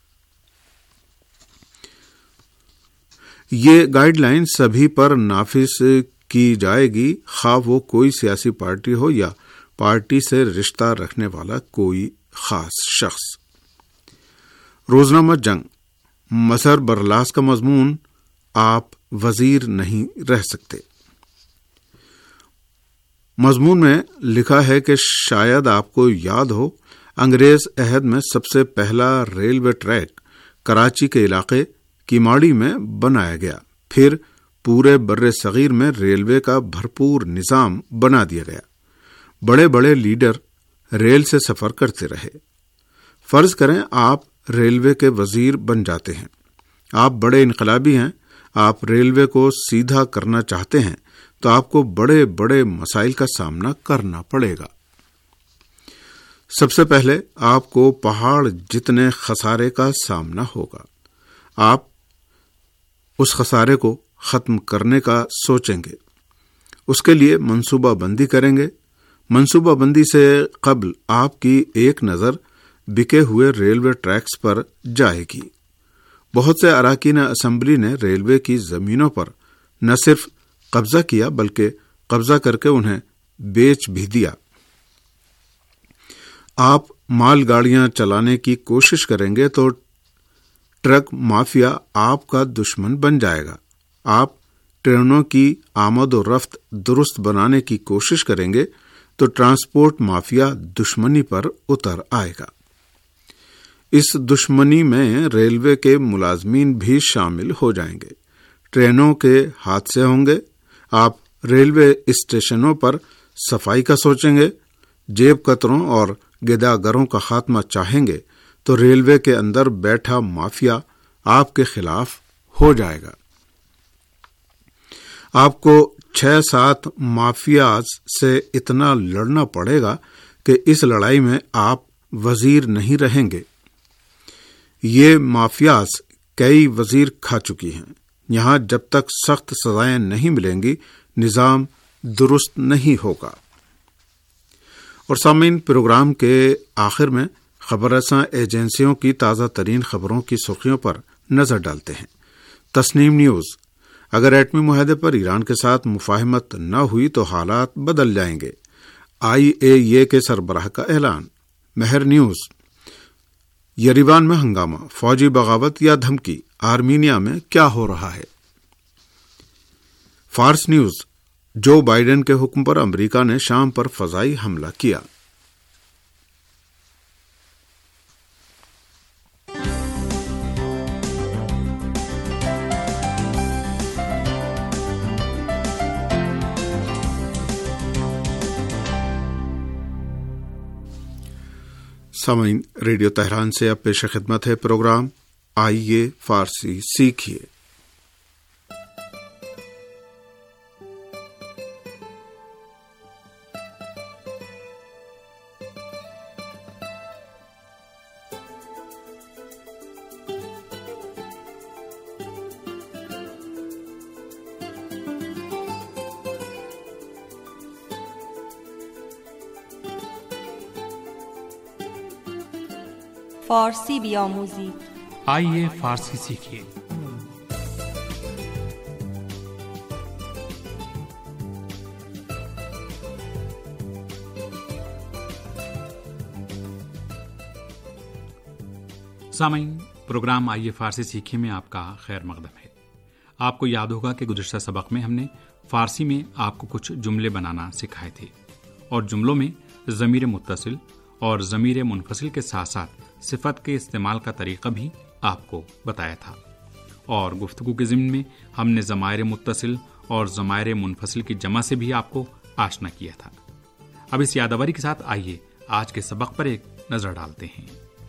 یہ گائیڈ لائن سبھی پر نافذ کی جائے گی، خواہ وہ کوئی سیاسی پارٹی ہو یا پارٹی سے رشتہ رکھنے والا کوئی خاص شخص۔ روزنامہ جنگ: مظہر برلاس کا مضمون، آپ وزیر نہیں رہ سکتے۔ مضمون میں لکھا ہے کہ شاید آپ کو یاد ہو، انگریز عہد میں سب سے پہلا ریلوے ٹریک کراچی کے علاقے کیماڑی میں بنایا گیا، پھر پورے بر صغیر میں ریلوے کا بھرپور نظام بنا دیا گیا۔ بڑے بڑے لیڈر ریل سے سفر کرتے رہے۔ فرض کریں آپ ریلوے کے وزیر بن جاتے ہیں، آپ بڑے انقلابی ہیں، آپ ریلوے کو سیدھا کرنا چاہتے ہیں تو آپ کو بڑے بڑے مسائل کا سامنا کرنا پڑے گا۔ سب سے پہلے آپ کو پہاڑ جتنے خسارے کا سامنا ہوگا۔ آپ اس خسارے کو ختم کرنے کا سوچیں گے، اس کے لیے منصوبہ بندی کریں گے۔ منصوبہ بندی سے قبل آپ کی ایک نظر بکے ہوئے ریلوے ٹریکس پر جائے گی۔ بہت سے اراکین اسمبلی نے ریلوے کی زمینوں پر نہ صرف قبضہ کیا بلکہ قبضہ کر کے انہیں بیچ بھی دیا۔ آپ مال گاڑیاں چلانے کی کوشش کریں گے تو ٹرک مافیا آپ کا دشمن بن جائے گا۔ آپ ٹرینوں کی آمد و رفت درست بنانے کی کوشش کریں گے تو ٹرانسپورٹ مافیا دشمنی پر اتر آئے گا۔ اس دشمنی میں ریلوے کے ملازمین بھی شامل ہو جائیں گے۔ ٹرینوں کے حادثے ہوں گے۔ آپ ریلوے اسٹیشنوں پر صفائی کا سوچیں گے۔ جیب کتروں اور گداگروں کا خاتمہ چاہیں گے تو ریلوے کے اندر بیٹھا مافیا آپ کے خلاف ہو جائے گا۔ آپ کو چھ سات مافیاز سے اتنا لڑنا پڑے گا کہ اس لڑائی میں آپ وزیر نہیں رہیں گے۔ یہ مافیاز کئی وزیر کھا چکی ہیں۔ یہاں جب تک سخت سزائیں نہیں ملیں گی نظام درست نہیں ہوگا۔ اور سامعین، پروگرام کے آخر میں خبر رساں ایجنسیوں کی تازہ ترین خبروں کی سرخیوں پر نظر ڈالتے ہیں۔ تسنیم نیوز: اگر ایٹمی معاہدے پر ایران کے ساتھ مفاہمت نہ ہوئی تو حالات بدل جائیں گے، آئی اے ای اے کے سربراہ کا اعلان۔ مہر نیوز: یریوان میں ہنگامہ، فوجی بغاوت یا دھمکی، آرمینیا میں کیا ہو رہا ہے؟ فارس نیوز: جو بائیڈن کے حکم پر امریکہ نے شام پر فضائی حملہ کیا۔ سامعین، ریڈیو تہران سے اب پیش خدمت ہے پروگرام آئیے فارسی سیکھیے۔ فارسی بیاموزید، آئیے فارسی سیکھیے۔ سامعین، پروگرام آئیے فارسی سیکھیے میں آپ کا خیر مقدم ہے۔ آپ کو یاد ہوگا کہ گزشتہ سبق میں ہم نے فارسی میں آپ کو کچھ جملے بنانا سکھائے تھے اور جملوں میں ضمیر متصل اور ضمیر منفصل کے ساتھ ساتھ صفت کے استعمال کا طریقہ بھی آپ کو بتایا تھا، اور گفتگو کے ضمن میں ہم نے ضمائر متصل اور ضمائر منفصل کی جمع سے بھی آپ کو آشنا کیا تھا۔ اب اس یادآوری کے ساتھ آئیے آج کے سبق پر ایک نظر ڈالتے ہیں۔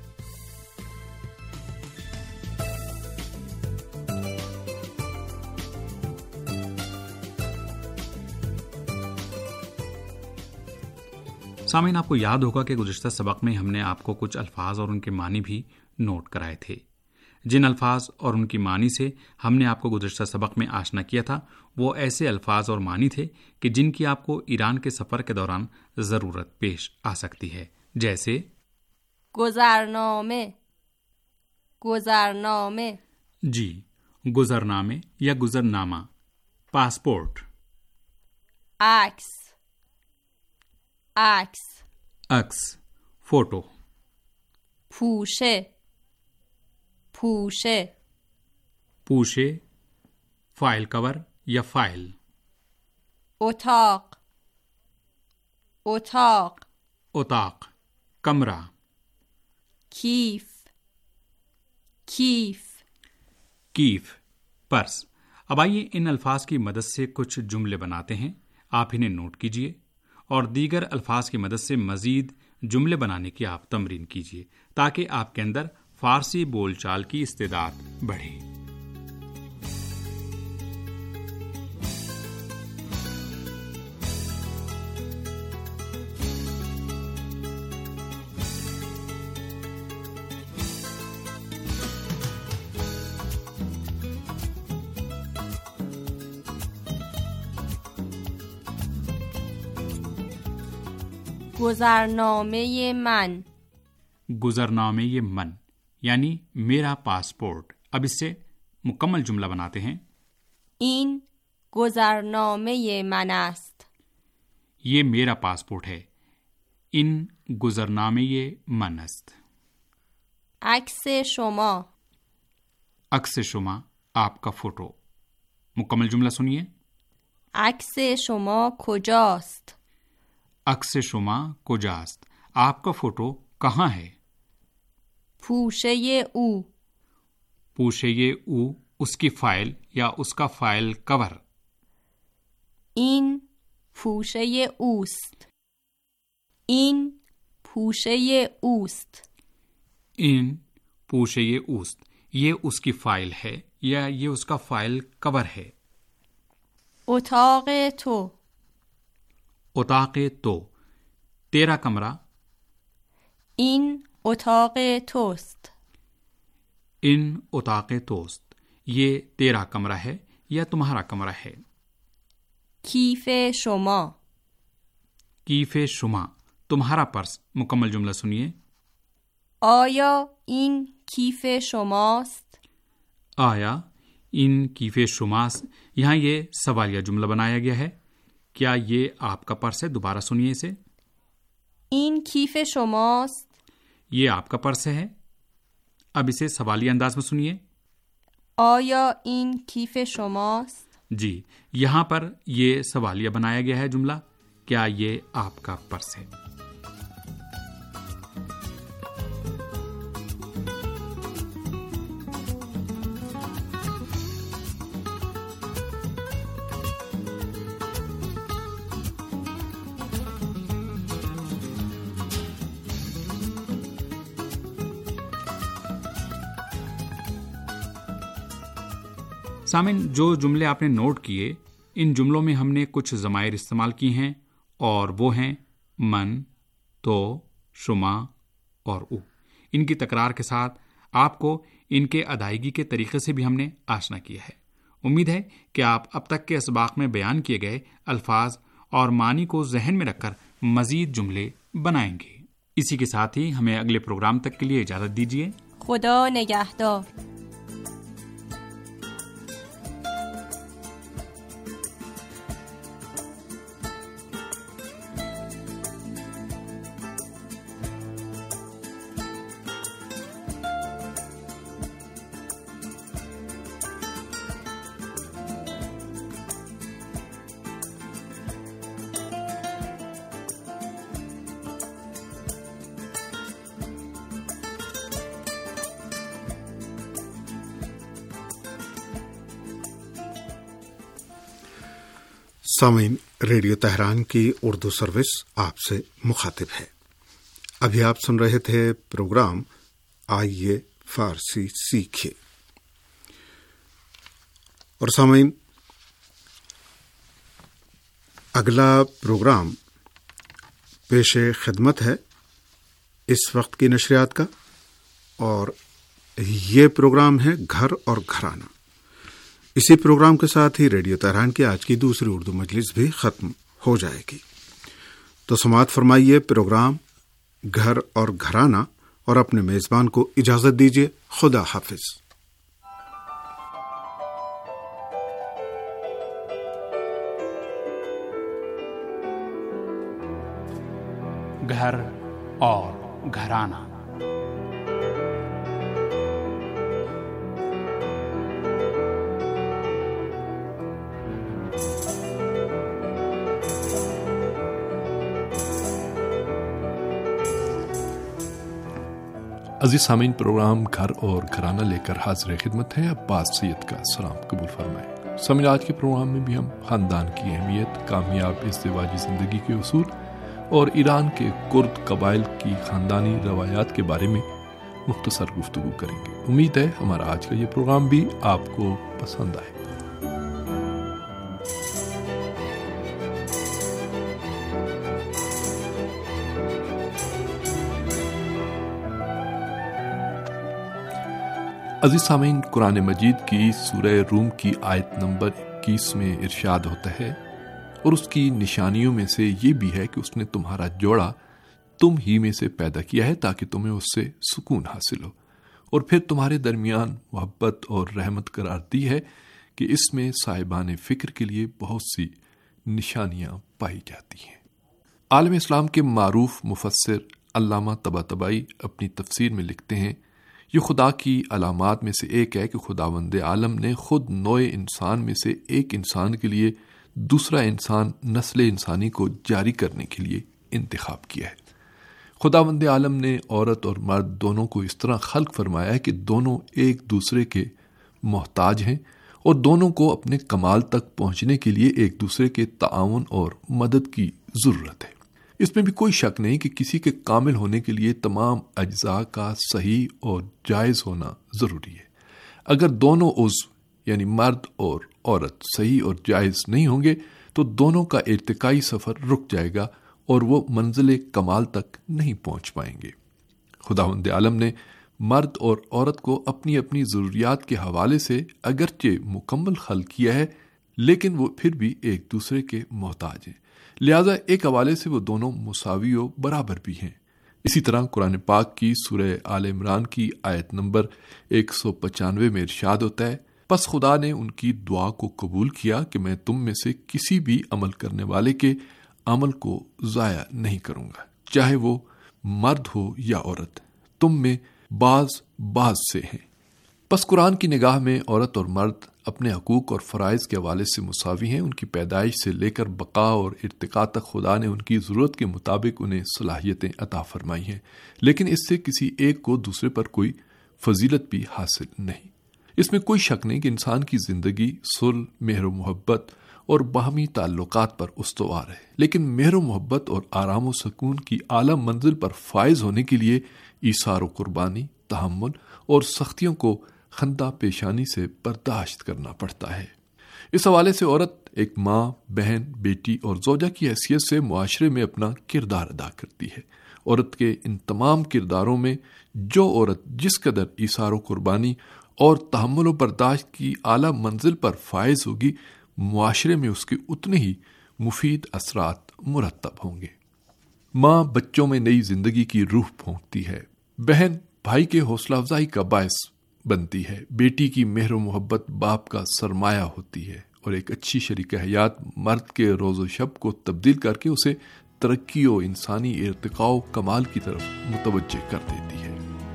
سامعین، آپ کو یاد ہوگا کہ گزشتہ سبق میں ہم نے آپ کو کچھ الفاظ اور ان کے معنی بھی نوٹ کرائے تھے۔ جن الفاظ اور ان کی معنی سے ہم نے آپ کو گزشتہ سبق میں آشنا کیا تھا وہ ایسے الفاظ اور معنی تھے کہ جن کی آپ کو ایران کے سفر کے دوران ضرورت پیش آ سکتی ہے، جیسے گذرنامے، گذرنامے جی گزرنامے یا گزرنامہ، پاسپورٹ، عکس، عکس، عکس، فوٹو، پوشه، پوشه، پوشه، فائل کور یا فائل، اتاق، اتاق اتاق کمرہ. کیف کیف کیف پرس. اب آئیے ان الفاظ کی مدد سے کچھ جملے بناتے ہیں. آپ انہیں نوٹ کیجئے اور دیگر الفاظ کی مدد سے مزید جملے بنانے کی آپ تمرین کیجئے تاکہ آپ کے اندر فارسی بول چال کی استعداد بڑھے. گذرنامه من گزرنامه من یعنی میرا پاسپورٹ. اب اس سے مکمل جملہ بناتے ہیں. این گذرنامه من است. یہ میرا پاسپورٹ ہے. این گذرنامه من است. عکس شما عکس شما آپ کا فوٹو. مکمل جملہ سنیے. عکس شما کجاست؟ عکس شما کجاست. آپ کا فوٹو کہاں ہے؟ پوشه او پوشه او اس کی فائل یا اس کا فائل کور. این پوشه اوست. این پوشه اوست. این پوشه اوست یہ اس کی فائل ہے یا یہ اس کا فائل کور ہے. اتاق تو اتاق تو تیرا کمرہ. این اتاق توست. ان اتاق توست یہ تیرا کمرہ ہے یا تمہارا کمرہ ہے. کیف شما کیف شما تمہارا پرس. مکمل جملہ سنیے. آیا این کیف شماست؟ آیا ان کیف شماست یہاں یہ سوالیہ جملہ بنایا گیا ہے. کیا یہ آپ کا پرس ہے؟ دوبارہ سنیے اسے. این کیف شماست. یہ آپ کا پرس ہے. اب اسے سوالیہ انداز میں سنیے. آیا این کیف شماست؟ جی یہاں پر یہ سوالیہ بنایا گیا ہے جملہ. کیا یہ آپ کا پرس ہے؟ سامن جو جملے آپ نے نوٹ کیے ان جملوں میں ہم نے کچھ ضمائر استعمال کی ہیں اور وہ ہیں من، تو، شما اور او. ان کی تکرار کے ساتھ آپ کو ان کے ادائیگی کے طریقے سے بھی ہم نے آشنا کیا ہے. امید ہے کہ آپ اب تک کے اسباق میں بیان کیے گئے الفاظ اور معنی کو ذہن میں رکھ کر مزید جملے بنائیں گے. اسی کے ساتھ ہی ہمیں اگلے پروگرام تک کے لیے اجازت دیجیے. خدا نگہدار. سامعین، ریڈیو تہران کی اردو سروس آپ سے مخاطب ہے. ابھی آپ سن رہے تھے پروگرام آئیے فارسی سیکھے. اور سامعین، اگلا پروگرام پیش خدمت ہے اس وقت کی نشریات کا، اور یہ پروگرام ہے گھر اور گھرانہ. اسی پروگرام کے ساتھ ہی ریڈیو تہران کی آج کی دوسری اردو مجلس بھی ختم ہو جائے گی. تو سماعت فرمائیے پروگرام گھر اور گھرانہ اور اپنے میزبان کو اجازت دیجیے. خدا حافظ. گھر اور گھرانہ. عزیز سامعین، پروگرام گھر اور گھرانہ لے کر حاضر خدمت ہے. عباس سید کا سلام قبول فرمائیں. سامعین، آج کے پروگرام میں بھی ہم خاندان کی اہمیت، کامیاب ازدواجی زندگی کے اصول اور ایران کے کرد قبائل کی خاندانی روایات کے بارے میں مختصر گفتگو کریں گے. امید ہے ہمارا آج کا یہ پروگرام بھی آپ کو پسند آئے. عزیز سامعین، قرآن مجید کی سورہ روم کی آیت نمبر اکیس میں ارشاد ہوتا ہے، اور اس کی نشانیوں میں سے یہ بھی ہے کہ اس نے تمہارا جوڑا تم ہی میں سے پیدا کیا ہے تاکہ تمہیں اس سے سکون حاصل ہو، اور پھر تمہارے درمیان محبت اور رحمت قرار دی ہے کہ اس میں صاحبان فکر کے لیے بہت سی نشانیاں پائی جاتی ہیں. عالم اسلام کے معروف مفسر علامہ طباطبائی اپنی تفسیر میں لکھتے ہیں، یہ خدا کی علامات میں سے ایک ہے کہ خداوند عالم نے خود نوع انسان میں سے ایک انسان کے لیے دوسرا انسان نسل انسانی کو جاری کرنے کے لیے انتخاب کیا ہے. خداوند عالم نے عورت اور مرد دونوں کو اس طرح خلق فرمایا ہے کہ دونوں ایک دوسرے کے محتاج ہیں اور دونوں کو اپنے کمال تک پہنچنے کے لیے ایک دوسرے کے تعاون اور مدد کی ضرورت ہے. اس میں بھی کوئی شک نہیں کہ کسی کے کامل ہونے کے لیے تمام اجزاء کا صحیح اور جائز ہونا ضروری ہے. اگر دونوں عضو یعنی مرد اور عورت صحیح اور جائز نہیں ہوں گے تو دونوں کا ارتقائی سفر رک جائے گا اور وہ منزل کمال تک نہیں پہنچ پائیں گے. خداوند عالم نے مرد اور عورت کو اپنی اپنی ضروریات کے حوالے سے اگرچہ مکمل خلق کیا ہے، لیکن وہ پھر بھی ایک دوسرے کے محتاج ہیں، لہذا ایک حوالے سے وہ دونوں مساوی و برابر بھی ہیں. اسی طرح قرآن پاک کی سورہ آل عمران کی آیت نمبر ایک سو پچانوے میں ارشاد ہوتا ہے، پس خدا نے ان کی دعا کو قبول کیا کہ میں تم میں سے کسی بھی عمل کرنے والے کے عمل کو ضائع نہیں کروں گا، چاہے وہ مرد ہو یا عورت، تم میں بعض بعض سے ہیں. پس قرآن کی نگاہ میں عورت اور مرد اپنے حقوق اور فرائض کے حوالے سے مساوی ہیں. ان کی پیدائش سے لے کر بقا اور ارتقاء تک خدا نے ان کی ضرورت کے مطابق انہیں صلاحیتیں عطا فرمائی ہیں، لیکن اس سے کسی ایک کو دوسرے پر کوئی فضیلت بھی حاصل نہیں. اس میں کوئی شک نہیں کہ انسان کی زندگی صلح، مہر و محبت اور باہمی تعلقات پر استوار ہے، لیکن مہر و محبت اور آرام و سکون کی اعلیٰ منزل پر فائز ہونے کے لیے ایثار و قربانی، تحمل اور سختیوں کو خندہ پیشانی سے برداشت کرنا پڑتا ہے. اس حوالے سے عورت ایک ماں، بہن، بیٹی اور زوجہ کی حیثیت سے معاشرے میں اپنا کردار ادا کرتی ہے. عورت کے ان تمام کرداروں میں جو عورت جس قدر ایثار و قربانی اور تحمل و برداشت کی اعلیٰ منزل پر فائز ہوگی، معاشرے میں اس کے اتنے ہی مفید اثرات مرتب ہوں گے. ماں بچوں میں نئی زندگی کی روح پھونکتی ہے، بہن بھائی کے حوصلہ افزائی کا باعث بنتی ہے، بیٹی کی مہر و محبت باپ کا سرمایہ ہوتی ہے، اور ایک اچھی شریک حیات مرد کے روز و شب کو تبدیل کر کے اسے ترقی و انسانی ارتقاء و کمال کی طرف متوجہ کر دیتی ہے.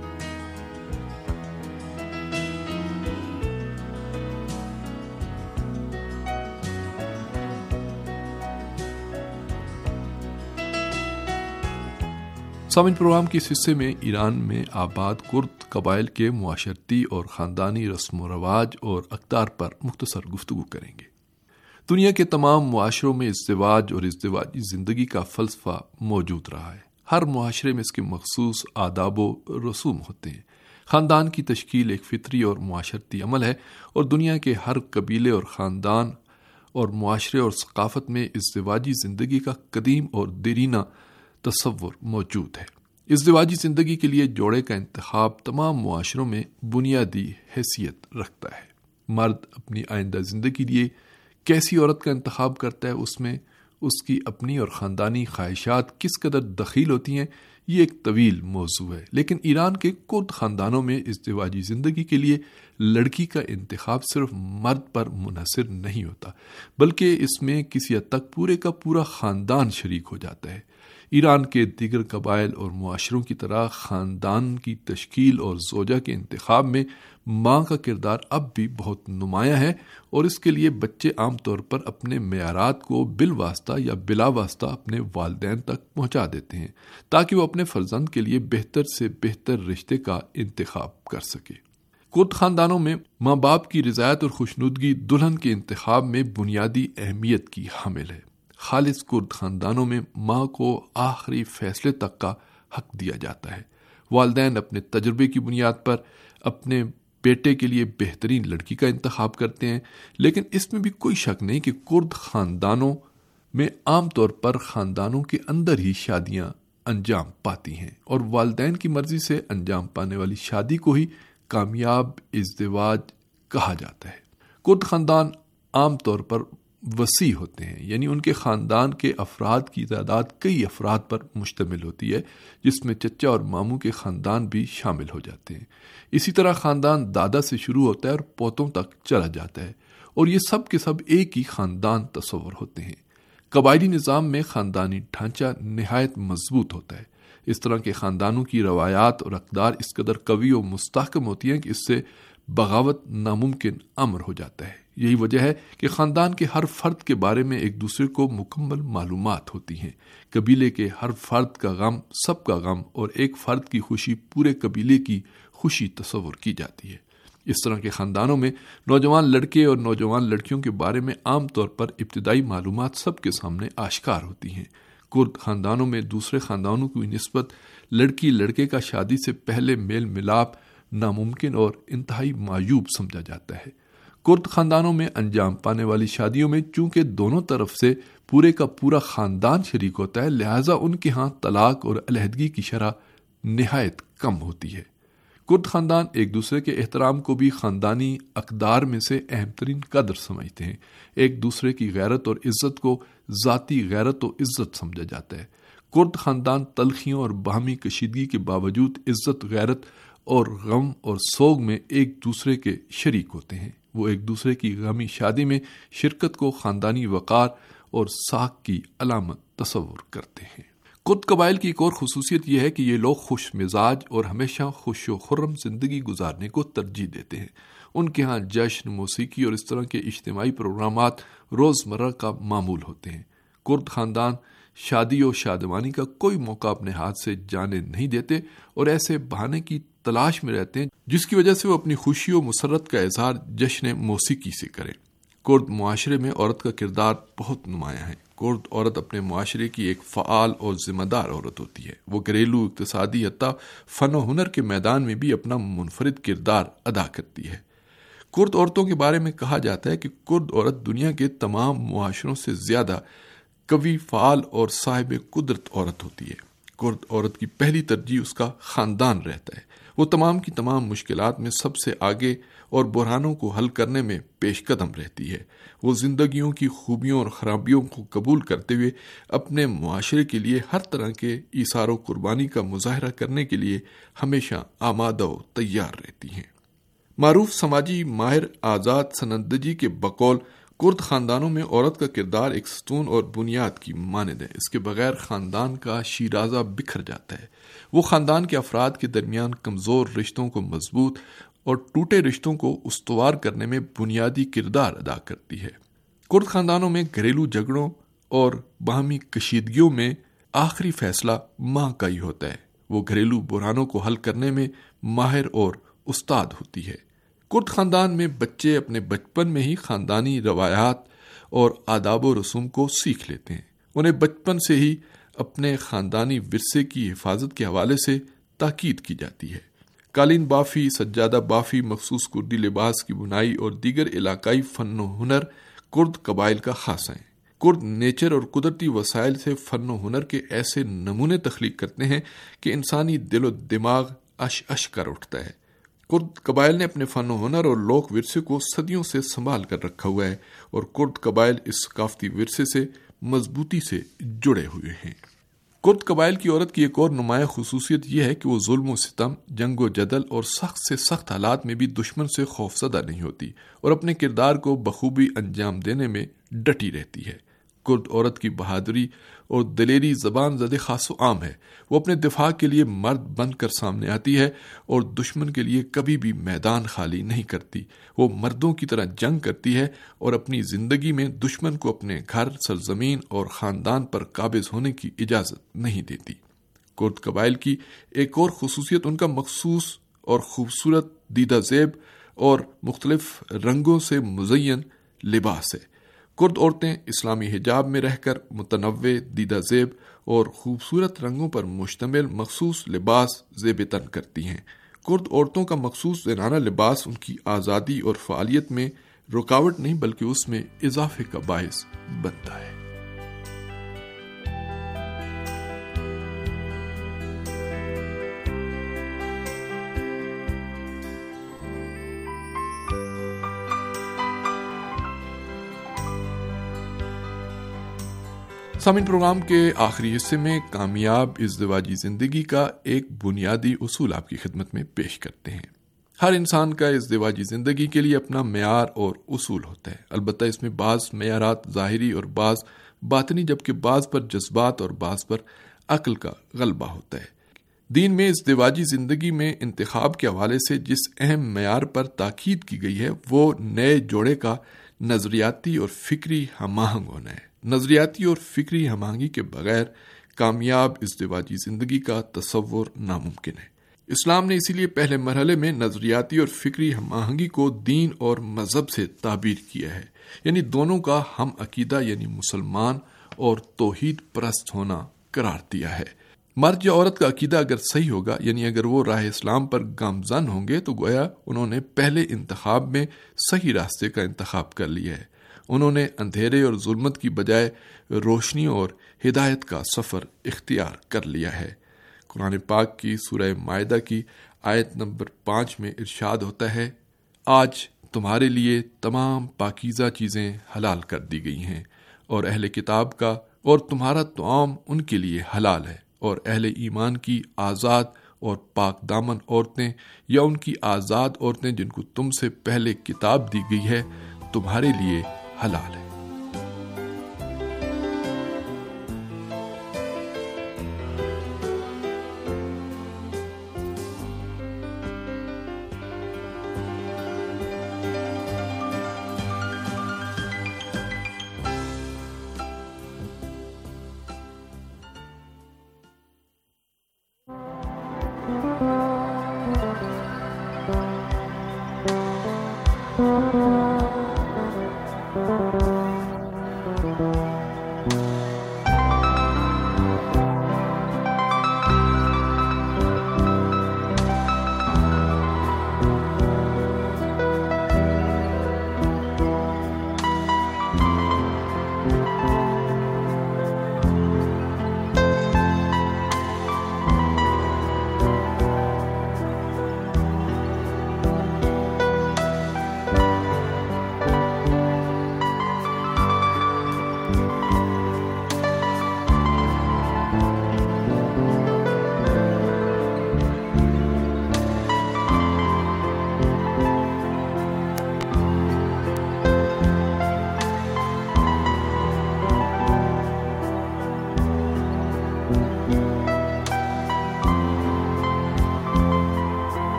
سامعین، پروگرام کے اس حصے میں ایران میں آباد کرد قبائل کے معاشرتی اور خاندانی رسم و رواج اور اقدار پر مختصر گفتگو کریں گے. دنیا کے تمام معاشروں میں ازدواج اور ازدواجی زندگی کا فلسفہ موجود رہا ہے. ہر معاشرے میں اس کے مخصوص آداب و رسوم ہوتے ہیں. خاندان کی تشکیل ایک فطری اور معاشرتی عمل ہے، اور دنیا کے ہر قبیلے اور خاندان اور معاشرے اور ثقافت میں ازدواجی زندگی کا قدیم اور دیرینہ تصور موجود ہے. ازدواجی زندگی کے لیے جوڑے کا انتخاب تمام معاشروں میں بنیادی حیثیت رکھتا ہے. مرد اپنی آئندہ زندگی کے لیے کیسی عورت کا انتخاب کرتا ہے، اس میں اس کی اپنی اور خاندانی خواہشات کس قدر دخیل ہوتی ہیں، یہ ایک طویل موضوع ہے. لیکن ایران کے کرد خاندانوں میں ازدواجی زندگی کے لیے لڑکی کا انتخاب صرف مرد پر منحصر نہیں ہوتا، بلکہ اس میں کسی حد تک پورے کا پورا خاندان شریک ہو جاتا ہے. ایران کے دیگر قبائل اور معاشروں کی طرح خاندان کی تشکیل اور زوجہ کے انتخاب میں ماں کا کردار اب بھی بہت نمایاں ہے، اور اس کے لیے بچے عام طور پر اپنے معیارات کو بالواسطہ یا بلا واسطہ اپنے والدین تک پہنچا دیتے ہیں تاکہ وہ اپنے فرزند کے لیے بہتر سے بہتر رشتے کا انتخاب کر سکے۔ کرد خاندانوں میں ماں باپ کی رضایت اور خوشنودگی دلہن کے انتخاب میں بنیادی اہمیت کی حامل ہے۔ خالص کرد خاندانوں میں ماں کو آخری فیصلے تک کا حق دیا جاتا ہے۔ والدین اپنے تجربے کی بنیاد پر اپنے بیٹے کے لیے بہترین لڑکی کا انتخاب کرتے ہیں، لیکن اس میں بھی کوئی شک نہیں کہ کرد خاندانوں میں عام طور پر خاندانوں کے اندر ہی شادیاں انجام پاتی ہیں، اور والدین کی مرضی سے انجام پانے والی شادی کو ہی کامیاب ازدواج کہا جاتا ہے۔ کرد خاندان عام طور پر وسیع ہوتے ہیں، یعنی ان کے خاندان کے افراد کی تعداد کئی افراد پر مشتمل ہوتی ہے، جس میں چچا اور ماموں کے خاندان بھی شامل ہو جاتے ہیں۔ اسی طرح خاندان دادا سے شروع ہوتا ہے اور پوتوں تک چلا جاتا ہے، اور یہ سب کے سب ایک ہی خاندان تصور ہوتے ہیں۔ قبائلی نظام میں خاندانی ڈھانچہ نہایت مضبوط ہوتا ہے۔ اس طرح کے خاندانوں کی روایات اور اقدار اس قدر قوی و مستحکم ہوتی ہیں کہ اس سے بغاوت ناممکن امر ہو جاتا ہے۔ یہی وجہ ہے کہ خاندان کے ہر فرد کے بارے میں ایک دوسرے کو مکمل معلومات ہوتی ہیں۔ قبیلے کے ہر فرد کا غم سب کا غم، اور ایک فرد کی خوشی پورے قبیلے کی خوشی تصور کی جاتی ہے۔ اس طرح کے خاندانوں میں نوجوان لڑکے اور نوجوان لڑکیوں کے بارے میں عام طور پر ابتدائی معلومات سب کے سامنے آشکار ہوتی ہیں۔ کرد خاندانوں میں دوسرے خاندانوں کی نسبت لڑکی لڑکے کا شادی سے پہلے میل ملاپ ناممکن اور انتہائی معیوب سمجھا جاتا ہے۔ کرد خاندانوں میں انجام پانے والی شادیوں میں چونکہ دونوں طرف سے پورے کا پورا خاندان شریک ہوتا ہے، لہٰذا ان کے ہاں طلاق اور علیحدگی کی شرح نہایت کم ہوتی ہے۔ کرد خاندان ایک دوسرے کے احترام کو بھی خاندانی اقدار میں سے اہم ترین قدر سمجھتے ہیں۔ ایک دوسرے کی غیرت اور عزت کو ذاتی غیرت و عزت سمجھا جاتا ہے۔ کرد خاندان تلخیوں اور باہمی کشیدگی کے باوجود عزت، غیرت اور غم اور سوگ میں ایک دوسرے کے شریک ہوتے ہیں۔ وہ ایک دوسرے کی غمی شادی میں شرکت کو خاندانی وقار اور ساکھ کی علامت تصور کرتے ہیں۔ کرد قبائل کی ایک اور خصوصیت یہ ہے کہ یہ لوگ خوش مزاج اور ہمیشہ خوش و خرم زندگی گزارنے کو ترجیح دیتے ہیں۔ ان کے ہاں جشن، موسیقی اور اس طرح کے اجتماعی پروگرامات روزمرہ کا معمول ہوتے ہیں۔ کرد خاندان شادی و شادمانی کا کوئی موقع اپنے ہاتھ سے جانے نہیں دیتے اور ایسے بہانے کی تلاش میں رہتے ہیں جس کی وجہ سے وہ اپنی خوشی و مسرت کا اظہار جشن موسیقی سے کریں۔ کرد معاشرے میں عورت کا کردار بہت نمایاں ہے۔ کرد عورت اپنے معاشرے کی ایک فعال اور ذمہ دار عورت ہوتی ہے۔ وہ گھریلو، اقتصادی، حتیٰ فن و ہنر کے میدان میں بھی اپنا منفرد کردار ادا کرتی ہے۔ کرد عورتوں کے بارے میں کہا جاتا ہے کہ کرد عورت دنیا کے تمام معاشروں سے زیادہ قوی، فعال اور صاحب قدرت عورت ہوتی ہے۔ کرد عورت کی پہلی ترجیح اس کا خاندان رہتا ہے۔ وہ تمام کی تمام مشکلات میں سب سے آگے اور بحرانوں کو حل کرنے میں پیش قدم رہتی ہے۔ وہ زندگیوں کی خوبیوں اور خرابیوں کو قبول کرتے ہوئے اپنے معاشرے کے لیے ہر طرح کے ایثار و قربانی کا مظاہرہ کرنے کے لیے ہمیشہ آمادہ و تیار رہتی ہیں۔ معروف سماجی ماہر آزاد سنندجی کے بقول کرد خاندانوں میں عورت کا کردار ایک ستون اور بنیاد کی مانند ہے۔ اس کے بغیر خاندان کا شیرازہ بکھر جاتا ہے۔ وہ خاندان کے افراد کے درمیان کمزور رشتوں کو مضبوط اور ٹوٹے رشتوں کو استوار کرنے میں بنیادی کردار ادا کرتی ہے۔ کرد خاندانوں میں گھریلو جھگڑوں اور باہمی کشیدگیوں میں آخری فیصلہ ماں کا ہی ہوتا ہے۔ وہ گھریلو بحرانوں کو حل کرنے میں ماہر اور استاد ہوتی ہے۔ کرد خاندان میں بچے اپنے بچپن میں ہی خاندانی روایات اور آداب و رسوم کو سیکھ لیتے ہیں۔ انہیں بچپن سے ہی اپنے خاندانی ورثے کی حفاظت کے حوالے سے تاکید کی جاتی ہے۔ قالین بافی، سجادہ بافی، مخصوص کردی لباس کی بنائی اور دیگر علاقائی فن و ہنر کرد قبائل کا خاصہ ہیں۔ کرد نیچر اور قدرتی وسائل سے فن و ہنر کے ایسے نمونے تخلیق کرتے ہیں کہ انسانی دل و دماغ اش اش کر اٹھتا ہے۔ کرد قبائل نے اپنے فن و ہنر اور لوک ورثے کو صدیوں سے سنبھال کر رکھا ہوا ہے اور کرد قبائل اس ثقافتی ورثے سے مضبوطی سے جڑے ہوئے ہیں۔ کرد قبائل کی عورت کی ایک اور نمایاں خصوصیت یہ ہے کہ وہ ظلم و ستم، جنگ و جدل اور سخت سے سخت حالات میں بھی دشمن سے خوفزدہ نہیں ہوتی اور اپنے کردار کو بخوبی انجام دینے میں ڈٹی رہتی ہے۔ کرد عورت کی بہادری اور دلیری زبان زد خاص و عام ہے. وہ اپنے دفاع کے لیے مرد بن کر سامنے آتی ہے اور دشمن کے لیے کبھی بھی میدان خالی نہیں کرتی. وہ مردوں کی طرح جنگ کرتی ہے اور اپنی زندگی میں دشمن کو اپنے گھر، سرزمین اور خاندان پر قابض ہونے کی اجازت نہیں دیتی. کرد قبائل کی ایک اور خصوصیت ان کا مخصوص اور خوبصورت دیدہ زیب اور مختلف رنگوں سے مزین لباس ہے. کرد عورتیں اسلامی حجاب میں رہ کر متنوع دیدہ زیب اور خوبصورت رنگوں پر مشتمل مخصوص لباس زیب تن کرتی ہیں. کرد عورتوں کا مخصوص زنانہ لباس ان کی آزادی اور فعالیت میں رکاوٹ نہیں بلکہ اس میں اضافے کا باعث بنتا ہے. سامعین، پروگرام کے آخری حصے میں کامیاب ازدواجی زندگی کا ایک بنیادی اصول آپ کی خدمت میں پیش کرتے ہیں. ہر انسان کا ازدواجی زندگی کے لیے اپنا معیار اور اصول ہوتا ہے. البتہ اس میں بعض معیارات ظاہری اور بعض باطنی، جبکہ بعض پر جذبات اور بعض پر عقل کا غلبہ ہوتا ہے. دین میں ازدواجی زندگی میں انتخاب کے حوالے سے جس اہم معیار پر تاکید کی گئی ہے وہ نئے جوڑے کا نظریاتی اور فکری ہم آہنگ ہونا ہے. نظریاتی اور فکری ہم آہنگی کے بغیر کامیاب ازدواجی زندگی کا تصور ناممکن ہے. اسلام نے اسی لیے پہلے مرحلے میں نظریاتی اور فکری ہم آہنگی کو دین اور مذہب سے تعبیر کیا ہے، یعنی دونوں کا ہم عقیدہ یعنی مسلمان اور توحید پرست ہونا قرار دیا ہے. مرد یا عورت کا عقیدہ اگر صحیح ہوگا، یعنی اگر وہ راہ اسلام پر گامزن ہوں گے، تو گویا انہوں نے پہلے انتخاب میں صحیح راستے کا انتخاب کر لیا ہے. انہوں نے اندھیرے اور ظلمت کی بجائے روشنی اور ہدایت کا سفر اختیار کر لیا ہے. قرآن پاک کی سورہ مائدہ کی آیت نمبر پانچ میں ارشاد ہوتا ہے، آج تمہارے لیے تمام پاکیزہ چیزیں حلال کر دی گئی ہیں، اور اہل کتاب کا اور تمہارا طعام ان کے لیے حلال ہے، اور اہل ایمان کی آزاد اور پاک دامن عورتیں یا ان کی آزاد عورتیں جن کو تم سے پہلے کتاب دی گئی ہے تمہارے لیے حلال ہے.